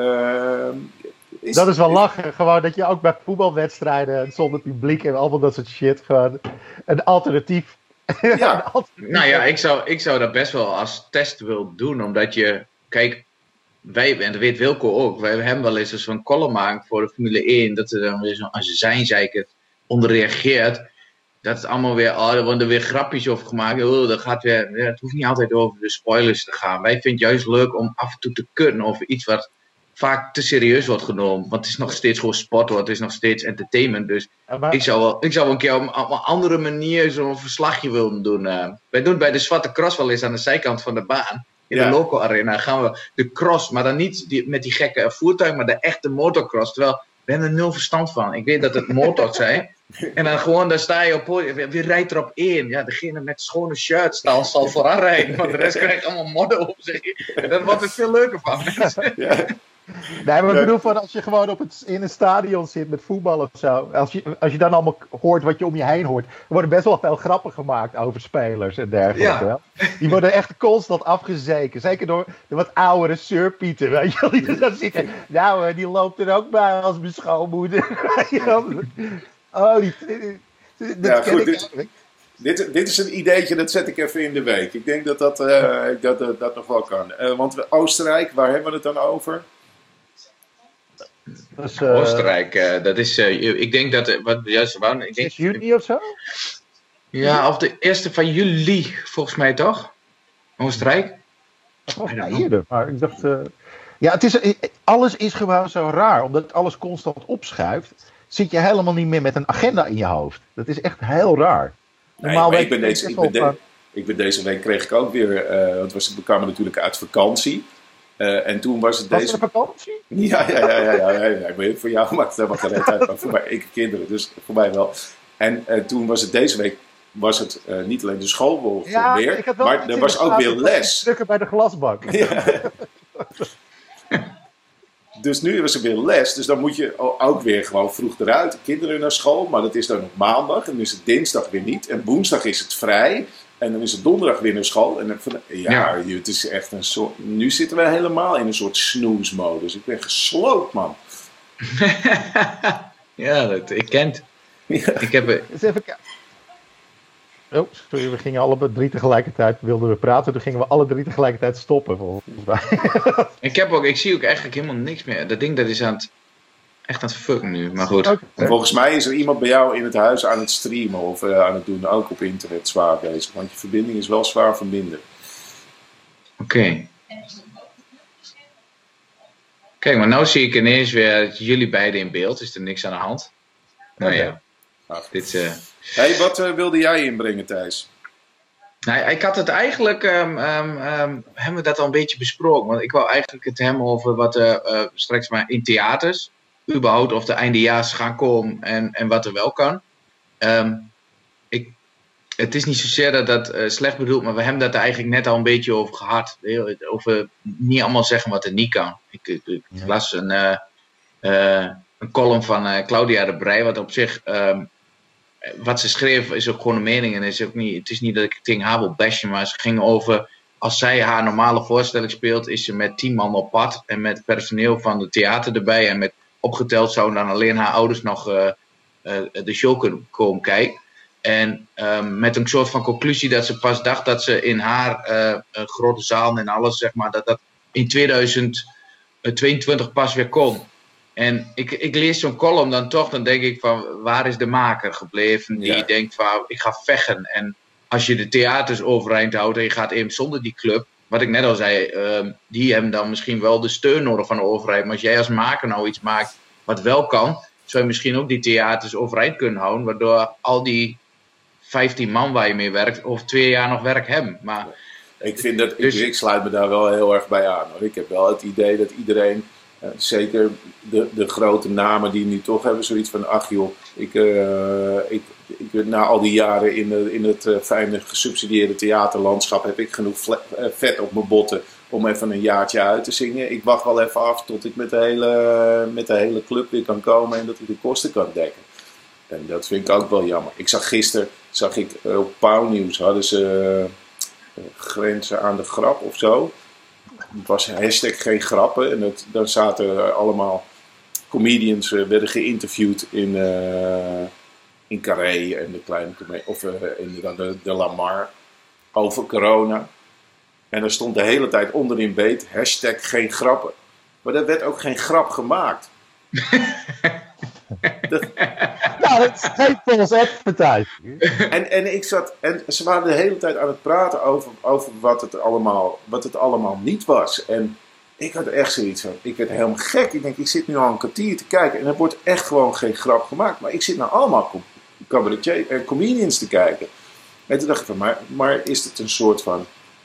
uh, is, dat is wel lachen. Gewoon dat je ook bij voetbalwedstrijden zonder publiek en allemaal dat soort shit gewoon een alternatief. Ja. een alternatief. Nou ja, ik zou, ik zou dat best wel als test willen doen. Omdat je, kijk... Wij, en dat weet Wilco ook, wij hebben wel eens zo'n column maken voor de Formule één, dat er dan weer zo'n azijnzeiker onder reageert. Dat het allemaal weer, oh, er worden weer grapjes over gemaakt. Oh, dat gaat weer, ja, het hoeft niet altijd over de spoilers te gaan. Wij vinden het juist leuk om af en toe te kunnen over iets wat vaak te serieus wordt genomen. Want het is nog steeds gewoon sport, het is nog steeds entertainment. Dus ja, maar... ik, zou wel, ik zou wel een keer op een, op een andere manier zo'n verslagje willen doen. Uh, wij doen bij de Zwarte Cross wel eens aan de zijkant van de baan. In ja. de Loco Arena gaan we de cross, maar dan niet die, met die gekke voertuig, maar de echte motocross. Terwijl, we hebben er nul verstand van. Ik weet dat het motors zijn. En dan gewoon, daar sta je op, wie rijdt er op één? Ja, degene met schone shirts dan zal vooraan rijden. Want de rest krijgt allemaal modder op zich. En dan wordt het veel leuker van. Ja. Nee, maar ik bedoel van als je gewoon op het, in een stadion zit met voetbal of zo. Als je, als je dan allemaal hoort wat je om je heen hoort. Er worden best wel veel grappen gemaakt over spelers en dergelijke. Ja. Die worden echt constant afgezeken. Zeker door de wat oudere surpieten. Weet je, die dan zitten. Nou, die loopt er ook bij als mijn schoonmoeder. Oh, die, die, dat ja, ken goed, ik dit, dit, dit is een ideetje, dat zet ik even in de week. Ik denk dat dat, uh, dat, dat, dat nog wel kan. Uh, want Oostenrijk, waar hebben we het dan over? Dus, uh, Oostenrijk, uh, dat is, uh, ik denk dat, uh, wat juist waren, ik denk, juni of zo? Ja, of de eerste van juli, volgens mij toch? Oostenrijk? Oh, ja, eerder, maar ik dacht, uh, ja, het is, alles is gewoon zo raar, omdat alles constant opschuift, zit je helemaal niet meer met een agenda in je hoofd. Dat is echt heel raar. Normaal nee, ik, ben deze, ik, ben de, ik ben deze week kreeg ik ook weer, uh, want we kwamen natuurlijk uit vakantie. Uh, en toen was het was deze... Was het vakantie? Ja, ja, ja. ja, ja, ja, ja. Voor jou maakt het helemaal geen reet uit, maar voor mij, ik heb kinderen, dus voor mij wel. En uh, toen was het deze week, was het uh, niet alleen de school ja, weer, maar er was ook weer les. Stukken bij de glasbak. Ja. Dus nu was er weer les, dus dan moet je ook weer gewoon vroeg eruit. De kinderen naar school, maar dat is dan op maandag en dan is het dinsdag weer niet. En woensdag is het vrij. En dan is het donderdag weer naar school. En dan, ja, ja, het is echt een soort... Nu zitten we helemaal in een soort snoesmodus. Ik ben gesloopt, man. Ja, dat, ik ken het. Ja. Ik heb... Eens even kijken. Oh, sorry, we gingen alle drie tegelijkertijd, wilden we praten. Toen gingen we alle drie tegelijkertijd stoppen, volgens mij. ik, heb ook, ik zie ook eigenlijk helemaal niks meer. Dat ding dat is aan het... Echt aan het fucken nu, maar goed. Okay. Volgens mij is er iemand bij jou in het huis aan het streamen of uh, aan het doen, ook op internet zwaar bezig. Want je verbinding is wel zwaar verminderd. Oké. Okay. Kijk, maar nou zie ik ineens weer jullie beiden in beeld. Is er niks aan de hand? Nou okay. ja. Ach. Dit, uh... hey, wat uh, wilde jij inbrengen, Thijs? Nou, ik had het eigenlijk, um, um, um, hebben we dat al een beetje besproken. Want ik wou eigenlijk het hebben over wat uh, uh, straks maar in theaters... überhaupt of de eindejaars gaan komen en, en wat er wel kan. Um, ik, het is niet zozeer dat dat uh, slecht bedoeld, maar we hebben dat er eigenlijk net al een beetje over gehad. Over niet allemaal zeggen wat er niet kan. Ik, ik, ik ja. las een, uh, uh, een column van uh, Claudia de Breij, wat op zich, um, wat ze schreef is ook gewoon een mening. En is ook niet, het is niet dat ik het ding haar wil bashen, maar ze ging over, als zij haar normale voorstelling speelt, is ze met tien man op pad en met personeel van het theater erbij en met opgeteld zouden dan alleen haar ouders nog uh, uh, de show kunnen komen kijken. En um, met een soort van conclusie dat ze pas dacht dat ze in haar uh, uh, grote zaal en alles, zeg maar, dat dat in tweeduizend tweeëntwintig pas weer kon. En ik, ik lees zo'n column dan toch, dan denk ik van, waar is de maker gebleven? Die ja. denkt van, ik ga vechten. En als je de theaters overeind houdt en je gaat even zonder die club, wat ik net al zei, uh, die hebben dan misschien wel de steun nodig van de overheid. Maar als jij als maker nou iets maakt Wat wel kan, zou je misschien ook die theaters overeind kunnen houden, waardoor al die vijftien man waar je mee werkt, over twee jaar nog werk hebben. Maar, ik, vind dat, dus, ik, ik sluit me daar wel heel erg bij aan. Hoor. Ik heb wel het idee dat iedereen, uh, zeker de, de grote namen die nu toch hebben, zoiets van, ach joh, ik, uh, ik, ik, na al die jaren in, de, in het uh, fijne gesubsidieerde theaterlandschap heb ik genoeg fle- uh, vet op mijn botten om even een jaartje uit te zingen. Ik wacht wel even af tot ik met de hele, met de hele club weer kan komen en dat ik de kosten kan dekken. En dat vind ik ook wel jammer. Ik zag gisteren, zag ik op Pauw Nieuws, hadden ze uh, grenzen aan de grap of zo. Het was hashtag geen grappen. En het, dan zaten allemaal comedians, uh, werden geïnterviewd in, uh, in Carré en de kleine of uh, in de, de, de Lamar over corona. En er stond de hele tijd onderin beet, hashtag geen grappen. Maar er werd ook geen grap gemaakt. dat... Nou, dat is geen false advertising. En, en ik zat, en ze waren de hele tijd aan het praten over, over wat, het allemaal, wat het allemaal niet was. En ik had echt zoiets van, ik werd helemaal gek. Ik denk, ik zit nu al een kwartier te kijken en er wordt echt gewoon geen grap gemaakt. Maar ik zit nou allemaal cabaretiers en comedians te kijken. En toen dacht ik van, maar, maar is het een soort van...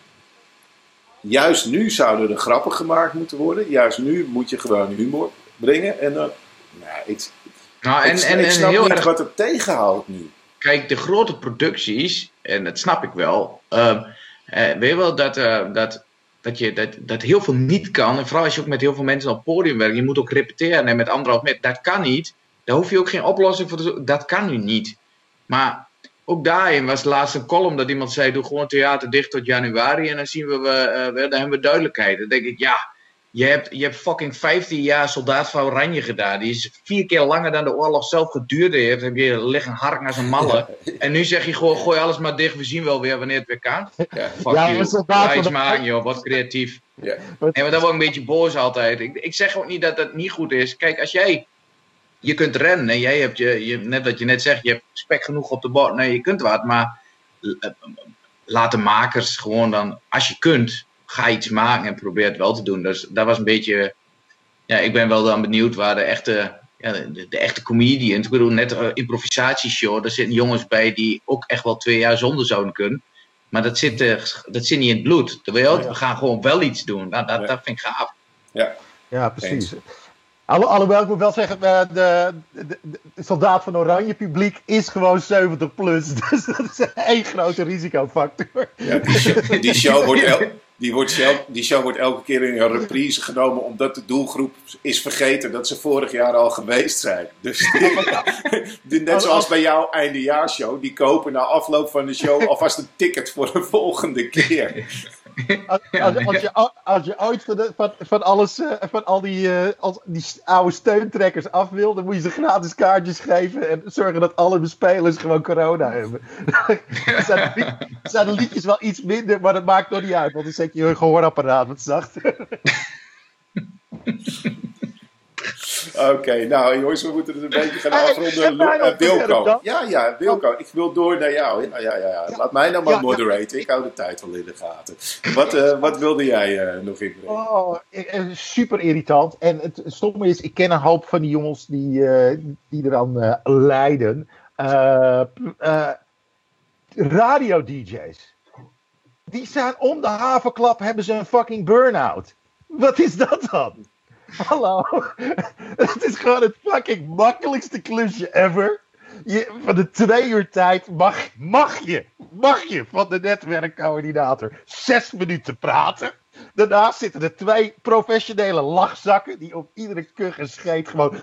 Juist nu zouden er grappen gemaakt moeten worden. Juist nu moet je gewoon humor brengen. En dan, nou, ik, nou, en, ik, en, ik en snap heel niet erg... wat het tegenhoudt nu. Kijk, de grote producties, en dat snap ik wel. Uh, uh, weet je wel dat, uh, dat, dat, je, dat, dat heel veel niet kan. En vooral als je ook met heel veel mensen op het podium werkt. Je moet ook repeteren en met anderhalf meter. Dat kan niet. Daar hoef je ook geen oplossing voor te zoeken. Dat kan nu niet. Maar... Ook daarin was laatst een column dat iemand zei, doe gewoon theater dicht tot januari en dan zien we, uh, dan hebben we duidelijkheid. Dan denk ik, ja, je hebt, je hebt fucking vijftien jaar Soldaat van Oranje gedaan. Die is vier keer langer dan de oorlog zelf geduurd heeft. Dan heb je liggen hark naar zijn mallen. En nu zeg je gewoon, gooi alles maar dicht, we zien wel weer wanneer het weer kan. Ja, fuck ja, you. Ga iets maken joh, wat creatief. Ja. Nee, maar dat word ik een beetje boos altijd. Ik, ik zeg ook niet dat dat niet goed is. Kijk, als jij... Je kunt rennen en jij hebt je, je, net wat je net zegt, je hebt spek genoeg op de bord. Nee, je kunt wat, maar uh, laat de makers gewoon dan, als je kunt, ga iets maken en probeer het wel te doen. Dus dat was een beetje, ja, ik ben wel dan benieuwd waar de echte, ja, de, de echte comedians, ik bedoel net een uh, improvisatieshow, daar zitten jongens bij die ook echt wel twee jaar zonder zouden kunnen. Maar dat zit, uh, dat zit niet in het bloed. Terwijl, we gaan gewoon wel iets doen. Nou, dat, ja. dat vind ik gaaf. Ja, ja precies. Thanks. Alho- alhoewel, ik moet wel zeggen, de, de, de, de Soldaat van Oranje publiek is gewoon zeventig plus. Dus dat is één grote risicofactor. Ja, die, show, die, show wordt el, die, wordt zelf, die show wordt elke keer in een reprise genomen omdat de doelgroep is vergeten dat ze vorig jaar al geweest zijn. Dus die, net zoals bij jouw eindejaarshow, die kopen na afloop van de show alvast een ticket voor de volgende keer. Als, als, als, je, als je ooit van, de, van, van, alles, uh, van al die, uh, als, die oude steuntrekkers af wil, dan moet je ze gratis kaartjes geven en zorgen dat alle bespelers gewoon corona hebben. zijn, de, zijn de liedjes wel iets minder, maar dat maakt nog niet uit, want dan zet je je gehoorapparaat wat zachter. Oké, okay, nou jongens, we moeten het een beetje gaan afronden. Uh, Wilco. Ja, ja, Wilco. Ik wil door naar jou. Ja, ja, ja, ja. Laat mij nou maar ja, moderaten. Ik hou de tijd wel in de gaten. Wat, uh, wat wilde jij uh, nog inbrengen? Oh, super irritant. En het stomme is, ik ken een hoop van die jongens die, uh, die eraan uh, lijden. Uh, uh, Radio-D J's. Die zijn om de havenklap, hebben ze een fucking burn-out. Wat is dat dan? Hallo, het is gewoon het fucking makkelijkste klusje ever. Je, van de twee uur tijd mag, mag je, mag je van de netwerkcoördinator zes minuten praten. Daarnaast zitten er twee professionele lachzakken die op iedere kuch en scheet gewoon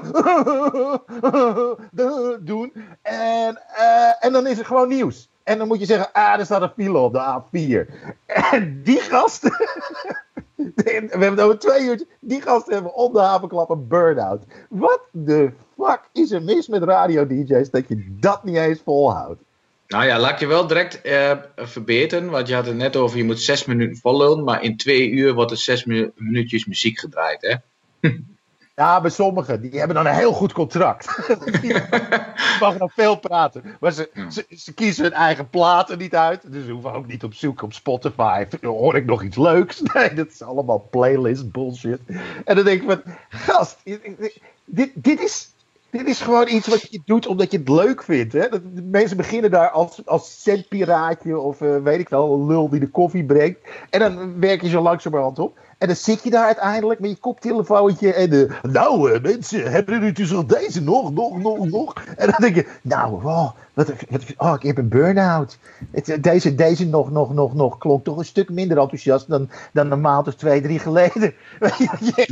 doen. En, uh, en dan is er gewoon nieuws. En dan moet je zeggen, ah, er staat een file op de A vier. En die gasten... We hebben het over twee uur. Die gasten hebben om de havenklap een burn-out. Wat de fuck is er mis met radio-D J's dat je dat niet eens volhoudt? Nou ja, laat ik je wel direct uh, verbeteren. Want je had het net over, je moet zes minuten volhouden. Maar in twee uur wordt er zes minu- minuutjes muziek gedraaid, hè? Ja, bij sommigen. Die hebben dan een heel goed contract. Die mogen dan veel praten. Maar ze, ja. ze, ze kiezen hun eigen platen niet uit. Dus ze hoeven ook niet op zoek op Spotify. Hoor ik nog iets leuks? Nee, dat is allemaal playlist bullshit. En dan denk ik van, gast, dit, dit is... Dit is gewoon iets wat je doet omdat je het leuk vindt. Hè? Dat, de mensen beginnen daar als, als centpiraatje of uh, weet ik wel, een lul die de koffie brengt. En dan werk je zo langzamerhand op. En dan zit je daar uiteindelijk met je koptelefoontje en de... Nou uh, mensen, hebben jullie dus al deze nog, nog, nog, nog? En dan denk je, nou, wow, wat, wat, oh, ik heb een burn-out. Het, deze, deze nog, nog, nog, nog klonk toch een stuk minder enthousiast dan, dan een maand of twee, drie geleden. je,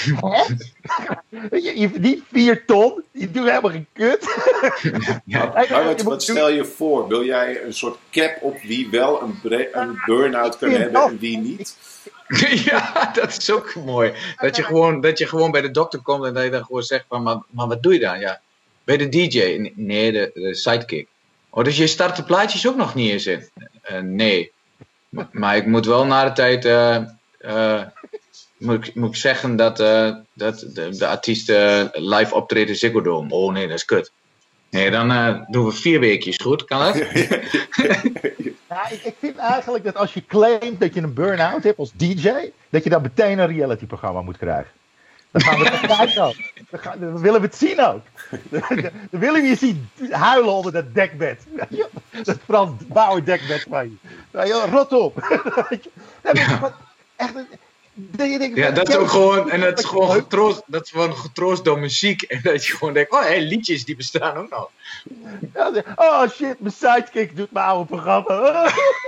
je, je verdient vier ton, je doet helemaal geen kut. Ja, maar wat, wat stel je voor? Wil jij een soort cap op wie wel een, bre- een burn-out kan hebben en wie niet? Ja, dat is ook mooi. Dat je, gewoon, dat je gewoon bij de dokter komt en dat je dan gewoon zegt van, maar, maar wat doe je dan? Ja, bij de D J? Nee, de, de sidekick. Oh, dus je start de plaatjes ook nog niet eens in? Uh, nee. Maar, maar ik moet wel na de tijd, uh, uh, moet, ik, moet ik zeggen dat, uh, dat de, de artiest uh, live optreden Ziggo Dome. Oh nee, dat is kut. Nee, dan uh, doen we vier weekjes goed. Kan dat? Ja, ik, ik vind eigenlijk dat als je claimt dat je een burn-out hebt als D J, dat je dan meteen een reality-programma moet krijgen. Dan gaan we het kijken ook. Dan, gaan, dan willen we het zien ook. Dan, dan willen we je zien huilen onder dat dekbed. Dat Frans Bauer dekbed van je. Nou, rot op. Ja. Echt een... Denkt, ja, dat is ook gewoon, en dat is gewoon getroost, dat is gewoon getroost door muziek. En dat je gewoon denkt, oh hé, liedjes die bestaan ook nog. Ja, oh shit, mijn sidekick doet mijn oude programma.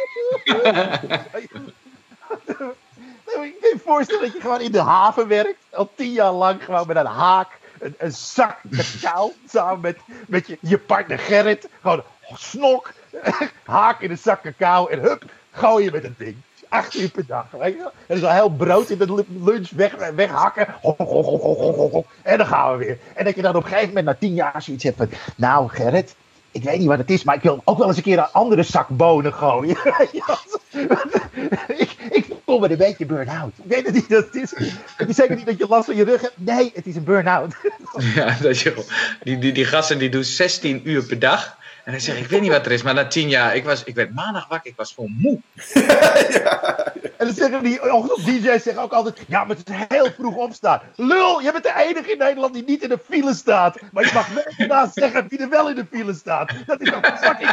Ik kan je voorstellen dat je gewoon in de haven werkt, al tien jaar lang gewoon met een haak, een, een zak cacao, samen met, met je, je partner Gerrit. Gewoon snok, haak in een zak cacao en hup, gooi je met een ding. Acht uur per dag, weet je wel? En dan heel brood in de lunch weg, weghakken. Ho, ho, ho, ho, ho, ho, en dan gaan we weer. En dat je dan op een gegeven moment na tien jaar zoiets hebt van... Nou Gerrit, ik weet niet wat het is, maar ik wil ook wel eens een keer een andere zak bonen gooien. ik, ik voel me een beetje burn-out. Ik weet het niet dat het is. Het is zeker niet dat je last van je rug hebt. Nee, het is een burn-out. Ja, dat je, die, die, die gasten die doen zestien uur per dag. En dan zeg ik, ik weet niet wat er is, maar na tien jaar, ik, was, ik werd maandag wakker, ik was gewoon moe. Ja. En dan zeggen die D J's zeggen ook altijd, ja, maar het is heel vroeg opstaan. Lul, je bent de enige in Nederland die niet in de file staat. Maar je mag wel daarnaast zeggen wie er wel in de file staat. Dat is ook fucking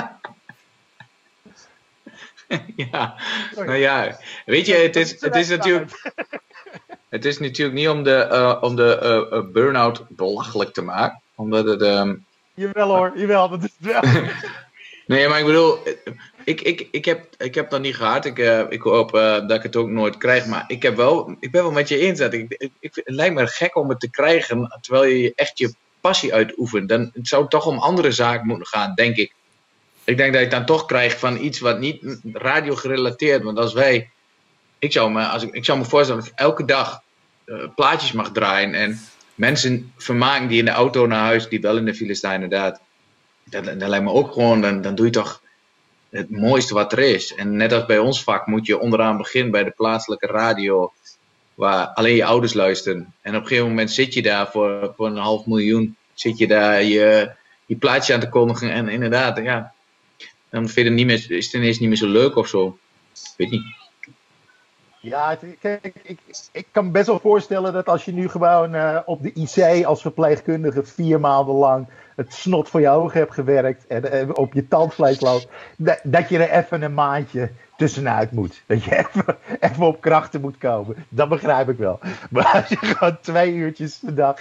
Ja, nou ja, weet je, het is, het is natuurlijk... Het is natuurlijk niet om de, uh, om de uh, uh, burn-out belachelijk te maken, omdat het... Um, Jawel hoor, jawel, dat is het wel. Nee, maar ik bedoel, ik, ik, ik, heb, ik heb dat niet gehad. Ik, uh, ik hoop uh, dat ik het ook nooit krijg. Maar ik, heb wel, ik ben wel met je eens. Dat ik, ik, ik, het lijkt me gek om het te krijgen terwijl je echt je passie uitoefent. Dan, het zou toch om andere zaken moeten gaan, denk ik. Ik denk dat je het dan toch krijgt van iets wat niet radio gerelateerd. Want als wij, ik zou me, als ik, ik zou me voorstellen dat ik elke dag uh, plaatjes mag draaien. En mensen vermaken die in de auto naar huis, die wel in de file staan inderdaad. Dat, dat lijkt me ook gewoon, dan, dan doe je toch het mooiste wat er is. En net als bij ons vak moet je onderaan beginnen bij de plaatselijke radio, waar alleen je ouders luisteren. En op een gegeven moment zit je daar voor, voor een half miljoen, zit je daar je, je plaatje aan te kondigen. En inderdaad, ja, dan vind je het niet meer, is het ineens niet meer zo leuk of zo. Weet niet. Ja, het, kijk, ik, ik kan me best wel voorstellen dat als je nu gewoon uh, op de I C als verpleegkundige vier maanden lang het snot voor je ogen hebt gewerkt en, en op je tandvlees loopt, dat, dat je er even een maandje tussenuit moet. Dat je even, even op krachten moet komen. Dat begrijp ik wel. Maar als je gewoon twee uurtjes per dag...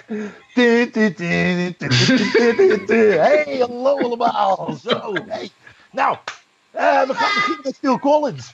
Hey, hallo allemaal. Zo, hey. Nou... Uh, we gaan beginnen met Phil Collins.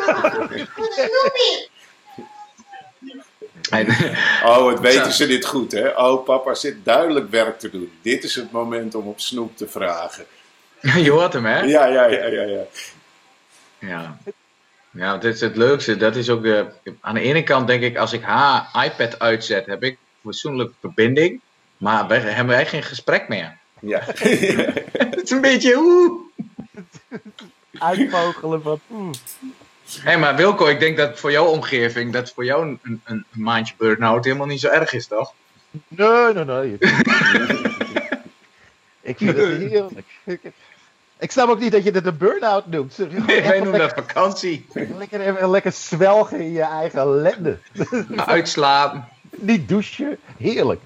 Oh, wat weten ze dit goed, hè? Oh, papa zit duidelijk werk te doen. Dit is het moment om op Snoep te vragen. Je hoort hem, hè? Ja, ja, ja, ja. Ja, ja. Ja, dat is het leukste. Dat is ook de... Aan de ene kant denk ik, als ik haar iPad uitzet, heb ik fatsoenlijke verbinding. Maar wij, hebben wij geen gesprek meer. Ja. Het is een beetje... Oeh. Uitvogelen van... Mm. Hé, hey, maar Wilco, ik denk dat voor jouw omgeving, dat voor jou een, een, een maandje burn-out helemaal niet zo erg is, toch? Nee, nee, nee. Ik vind het heerlijk. Ik snap ook niet dat je dit een burn-out noemt. Nee, wij noemen dat vakantie. Lekker, even lekker zwelgen in je eigen ellende. Uitslapen. Niet douchen, heerlijk.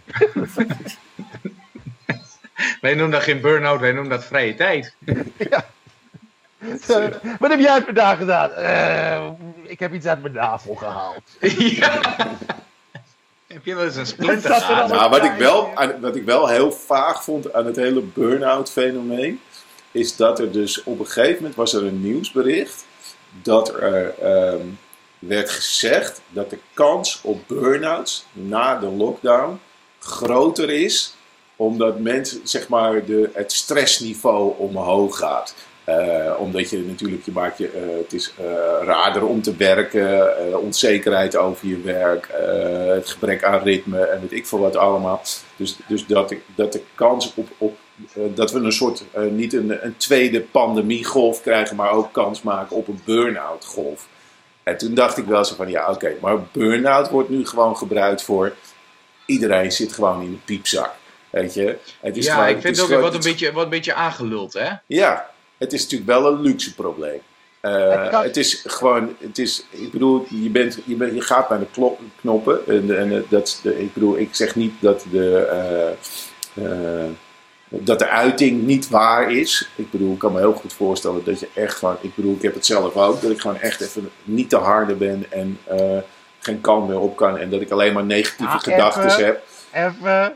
Wij noemen dat geen burn-out, wij noemen dat vrije tijd. Ja. Uh, wat heb jij vandaag gedaan? Uh, ik heb iets uit mijn navel gehaald. Ja. Heb je wel eens een splinter gehad? Nou, wat, ik wel, wat ik wel heel vaag vond aan het hele burn-out fenomeen, is dat er dus op een gegeven moment was er een nieuwsbericht dat er um, werd gezegd dat de kans op burn-outs na de lockdown groter is, omdat mensen, zeg maar, de, het stressniveau omhoog gaat. Uh, omdat je natuurlijk, je maakt je, uh, het is uh, raarder om te werken, uh, onzekerheid over je werk, uh, het gebrek aan ritme en weet ik veel wat allemaal. Dus, dus dat, de, dat de kans op, op uh, dat we een soort, uh, niet een, een tweede pandemiegolf krijgen, maar ook kans maken op een burn-out golf. En toen dacht ik wel zo van, ja oké, okay, maar burn-out wordt nu gewoon gebruikt voor, iedereen zit gewoon in de piepzak. Weet je? Het is ja, gewoon, ik vind het ook gewoon, wat een, beetje, wat een beetje aangeluld, hè? Ja. Het is natuurlijk wel een luxe probleem. Uh, het, kan... het is gewoon, het is, ik bedoel, je, bent, je, bent, je gaat naar de klop, knoppen. En, en dat, de, ik bedoel, ik zeg niet dat de, uh, uh, dat de uiting niet waar is. Ik bedoel, ik kan me heel goed voorstellen dat je echt van, ik bedoel, ik heb het zelf ook, dat ik gewoon echt even niet te harde ben en uh, geen kant meer op kan. En dat ik alleen maar negatieve ah, gedachten heb. Even.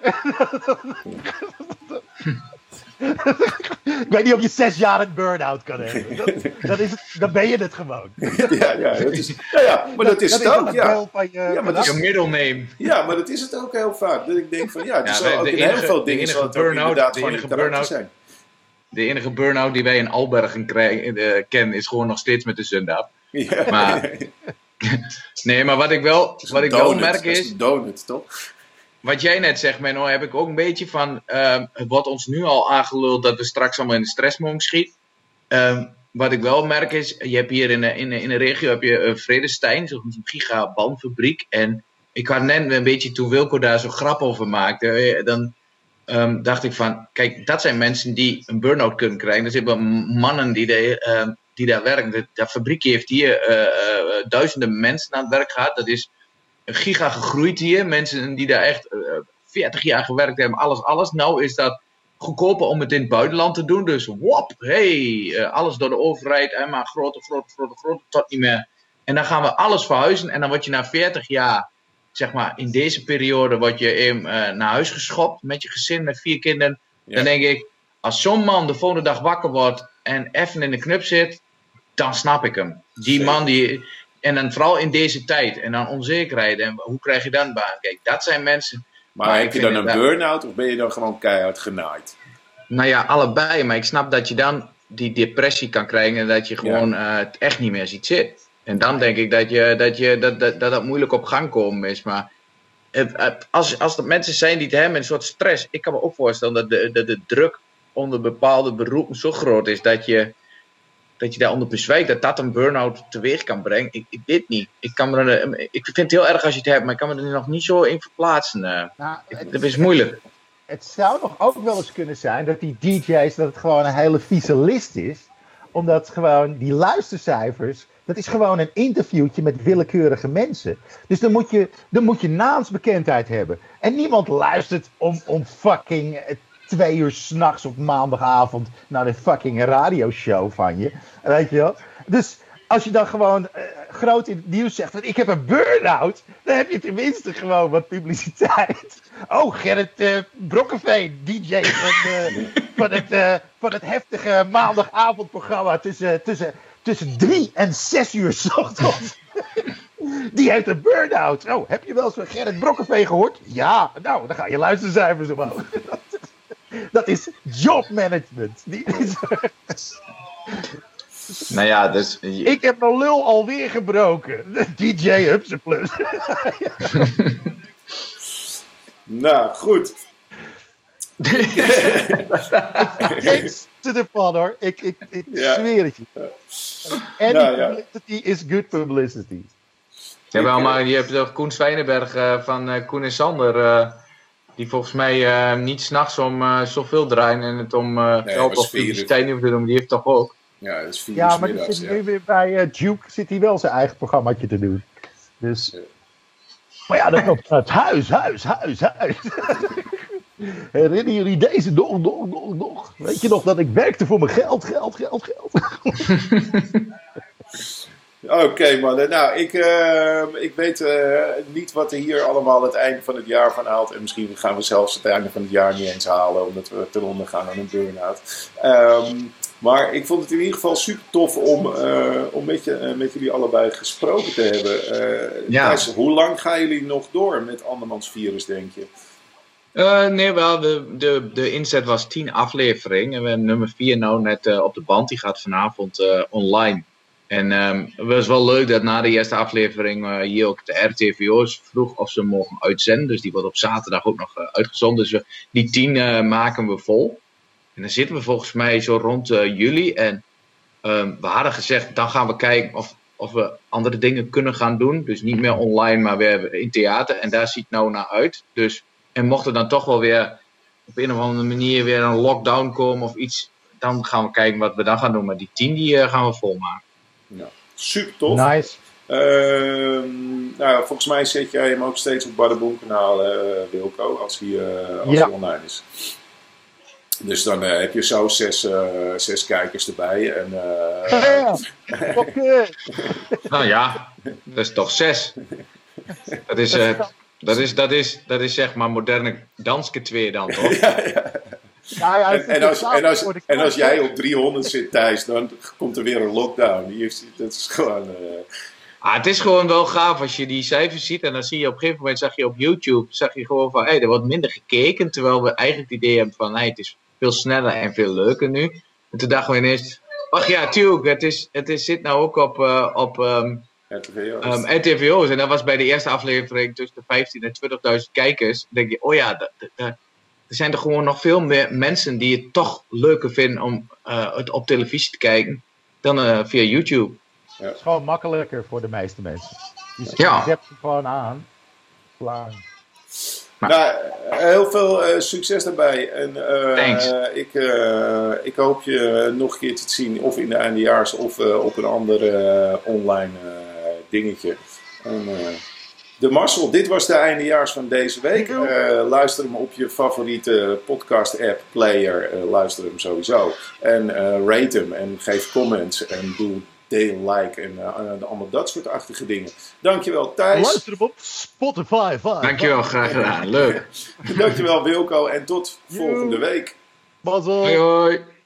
Ik weet niet of je zes jaar een burn-out kan hebben. Dat, dat is het, dan ben je het gewoon. Ja, ja, dat is, ja, ja maar dat, dat is dat het is ook. Ja. Je, ja, maar dat is je middle name. Ja, maar dat is het ook heel vaak. Dat ik denk van ja, het is ja, ook in heel veel dingen zal het ook inderdaad gewoon een karakter zijn. De enige burn-out die wij in Albergen krijgen, uh, kennen is gewoon nog steeds met de Zundap. Ja. Maar, nee, maar wat ik wel, wat ik wel merk is... Dat is een donut, toch? Wat jij net zegt, Menno, heb ik ook een beetje van... Uh, wat ons nu al aangeluld dat we straks allemaal in de stressmom schieten. Uh, wat ik wel merk is... Je hebt hier in de, in de, in de regio heb je uh, Vredestein, zo'n gigabanfabriek. En ik had net een beetje, toen Wilco daar zo grap over maakte... Dan um, dacht ik van... Kijk, dat zijn mensen die een burn-out kunnen krijgen. Er zitten mannen die, de, uh, die daar werken. Dat, dat fabriekje heeft hier uh, uh, duizenden mensen aan het werk gehad. Dat is... giga gegroeid hier. Mensen die daar echt uh, veertig jaar gewerkt hebben. Alles, alles. Nou is dat goedkoper om het in het buitenland te doen. Dus wop, hey, uh, alles door de overheid. En maar grote, grote, grote, grote, tot niet meer. En dan gaan we alles verhuizen. En dan word je na veertig jaar, zeg maar in deze periode, word je in, uh, naar huis geschopt. Met je gezin, met vier kinderen. Ja. Dan denk ik, als zo'n man de volgende dag wakker wordt en even in de knup zit, dan snap ik hem. Die Zeker. man die... En dan vooral in deze tijd. En dan onzekerheid. En hoe krijg je dan een baan? Kijk, dat zijn mensen... Maar, maar heb je dan een wel... burn-out of ben je dan gewoon keihard genaaid? Nou ja, allebei. Maar ik snap dat je dan die depressie kan krijgen. En dat je gewoon ja. uh, het echt niet meer ziet zitten. En dan denk ik dat je, dat, je, dat, dat, dat, dat moeilijk op gang komen is. Maar uh, als, als er mensen zijn die het hebben met een soort stress. Ik kan me ook voorstellen dat de, de, de druk onder bepaalde beroepen zo groot is. Dat je... dat je daaronder bezwijkt, dat dat een burn-out teweeg kan brengen. Ik, ik weet niet. Ik, kan me er, ik vind het heel erg als je het hebt, maar ik kan me er nog niet zo in verplaatsen. Nou, ik, dat is moeilijk. Het zou nog ook wel eens kunnen zijn dat die D J's, dat het gewoon een hele vieze list is. Omdat gewoon die luistercijfers, dat is gewoon een interviewtje met willekeurige mensen. Dus dan moet je, dan moet je naamsbekendheid hebben. En niemand luistert om, om fucking... twee uur s'nachts op maandagavond naar de fucking radioshow van je. Weet je wel? Dus als je dan gewoon uh, groot in het nieuws zegt van ik heb een burn-out, dan heb je tenminste gewoon wat publiciteit. Oh, Gerrit uh, Brokkenveen, D J van, uh, van, het, uh, van het heftige maandagavondprogramma tussen, tussen, tussen drie en zes uur 's ochtends. Die heeft een burn-out. Oh, heb je wel eens van Gerrit Brokkenveen gehoord? Ja, nou, dan ga je luistercijfers omhoog. Dat is jobmanagement. Die is... Nou ja, dus... Ik heb mijn lul alweer gebroken. D J Hupseplus. Nou, goed. Thanks to the pan, hoor. Ik, ik, ik ja. zweer het je. Any nou, ja. publicity is good publicity. Ja, wel, maar je hebt toch Koen Zwijnenberg uh, van uh, Koen en Sander... Uh, die volgens mij uh, niet 's nachts om uh, zoveel draaien en het om uh, nee, geld of publiciteit niet te doen. Die heeft toch ook. Ja, dat is vier ja, maar die zit ja. nu weer bij uh, Duke zit hij wel zijn eigen programmaatje te doen. Dus. Maar ja, dan komt het huis, huis, huis, huis. Herinneren jullie deze nog, nog, nog, nog? Weet je nog dat ik werkte voor mijn geld, geld, geld, geld? Oké, okay, man. Nou, ik, uh, ik weet uh, niet wat er hier allemaal het einde van het jaar van haalt. En misschien gaan we zelfs het einde van het jaar niet eens halen, omdat we ten onder gaan aan een burn-out. Um, maar ik vond het in ieder geval super tof om, uh, om met, je, uh, met jullie allebei gesproken te hebben. Uh, ja. Thijs, hoe lang gaan jullie nog door met andermans virus, denk je? Uh, nee, wel, de, de, de inzet was tien afleveringen. En we hebben nummer vier nou net uh, op de band. Die gaat vanavond uh, online. En um, het was wel leuk dat na de eerste aflevering uh, hier ook de R T V O's vroeg of ze mogen uitzenden. Dus die wordt op zaterdag ook nog uh, uitgezonden. Dus we, die tien uh, maken we vol. En dan zitten we volgens mij zo rond uh, juli. En um, we hadden gezegd, dan gaan we kijken of, of we andere dingen kunnen gaan doen. Dus niet meer online, maar weer in theater. En daar ziet het nou naar uit. Dus, en mocht er dan toch wel weer op een of andere manier weer een lockdown komen of iets. Dan gaan we kijken wat we dan gaan doen. Maar die tien die, uh, gaan we volmaken. Ja, super tof. Nice. Uh, nou, volgens mij zet jij hem ook steeds op Badaboom kanaal, uh, Wilco, als hij, uh, als ja. hij online is. Dus dan uh, heb je zo zes, uh, zes kijkers erbij. En, uh, ja, oké. Nou ja, dat is toch zes. Dat is, uh, dat is, dat is, dat is zeg maar moderne Danske twee dan, toch? ja, ja. Ja, ja, en, en, als, en, als, en als jij op driehonderd zit, Thijs, dan komt er weer een lockdown. Hier, dat is gewoon... Uh... Ah, het is gewoon wel gaaf als je die cijfers ziet. En dan zie je op een gegeven moment, zag je op YouTube, zag je gewoon van, hé, hey, er wordt minder gekeken. Terwijl we eigenlijk het idee hebben van, hey, het is veel sneller en veel leuker nu. En toen dachten we ineens, ach ja, tuurlijk, het, is, het is, zit nou ook op, uh, op um, R T V O's. Um, R T V O's. En dat was bij de eerste aflevering tussen de vijftien en twintigduizend kijkers. Dan denk je, oh ja, dat... dat er zijn er gewoon nog veel meer mensen die het toch leuker vinden om uh, het op televisie te kijken dan uh, via YouTube. Ja. Het is gewoon makkelijker voor de meeste mensen. Die ja. zet je gewoon aan. Klaar. Nou, nou heel veel uh, succes daarbij. En uh, Thanks. Uh, ik, uh, ik hoop je nog een keer te zien, of in de eindejaars of uh, op een ander uh, online uh, dingetje. En, uh, De Marcel, dit was de eindejaars van deze week. Uh, luister hem op je favoriete podcast-app, player. Uh, luister hem sowieso. En uh, rate hem en geef comments en doe deel, like en uh, allemaal dat soort achtige dingen. Dankjewel Thijs. Luister hem op Spotify. Dankjewel, graag gedaan. Leuk. Dankjewel Wilco en tot volgende week. Mazzel. Hoi hoi.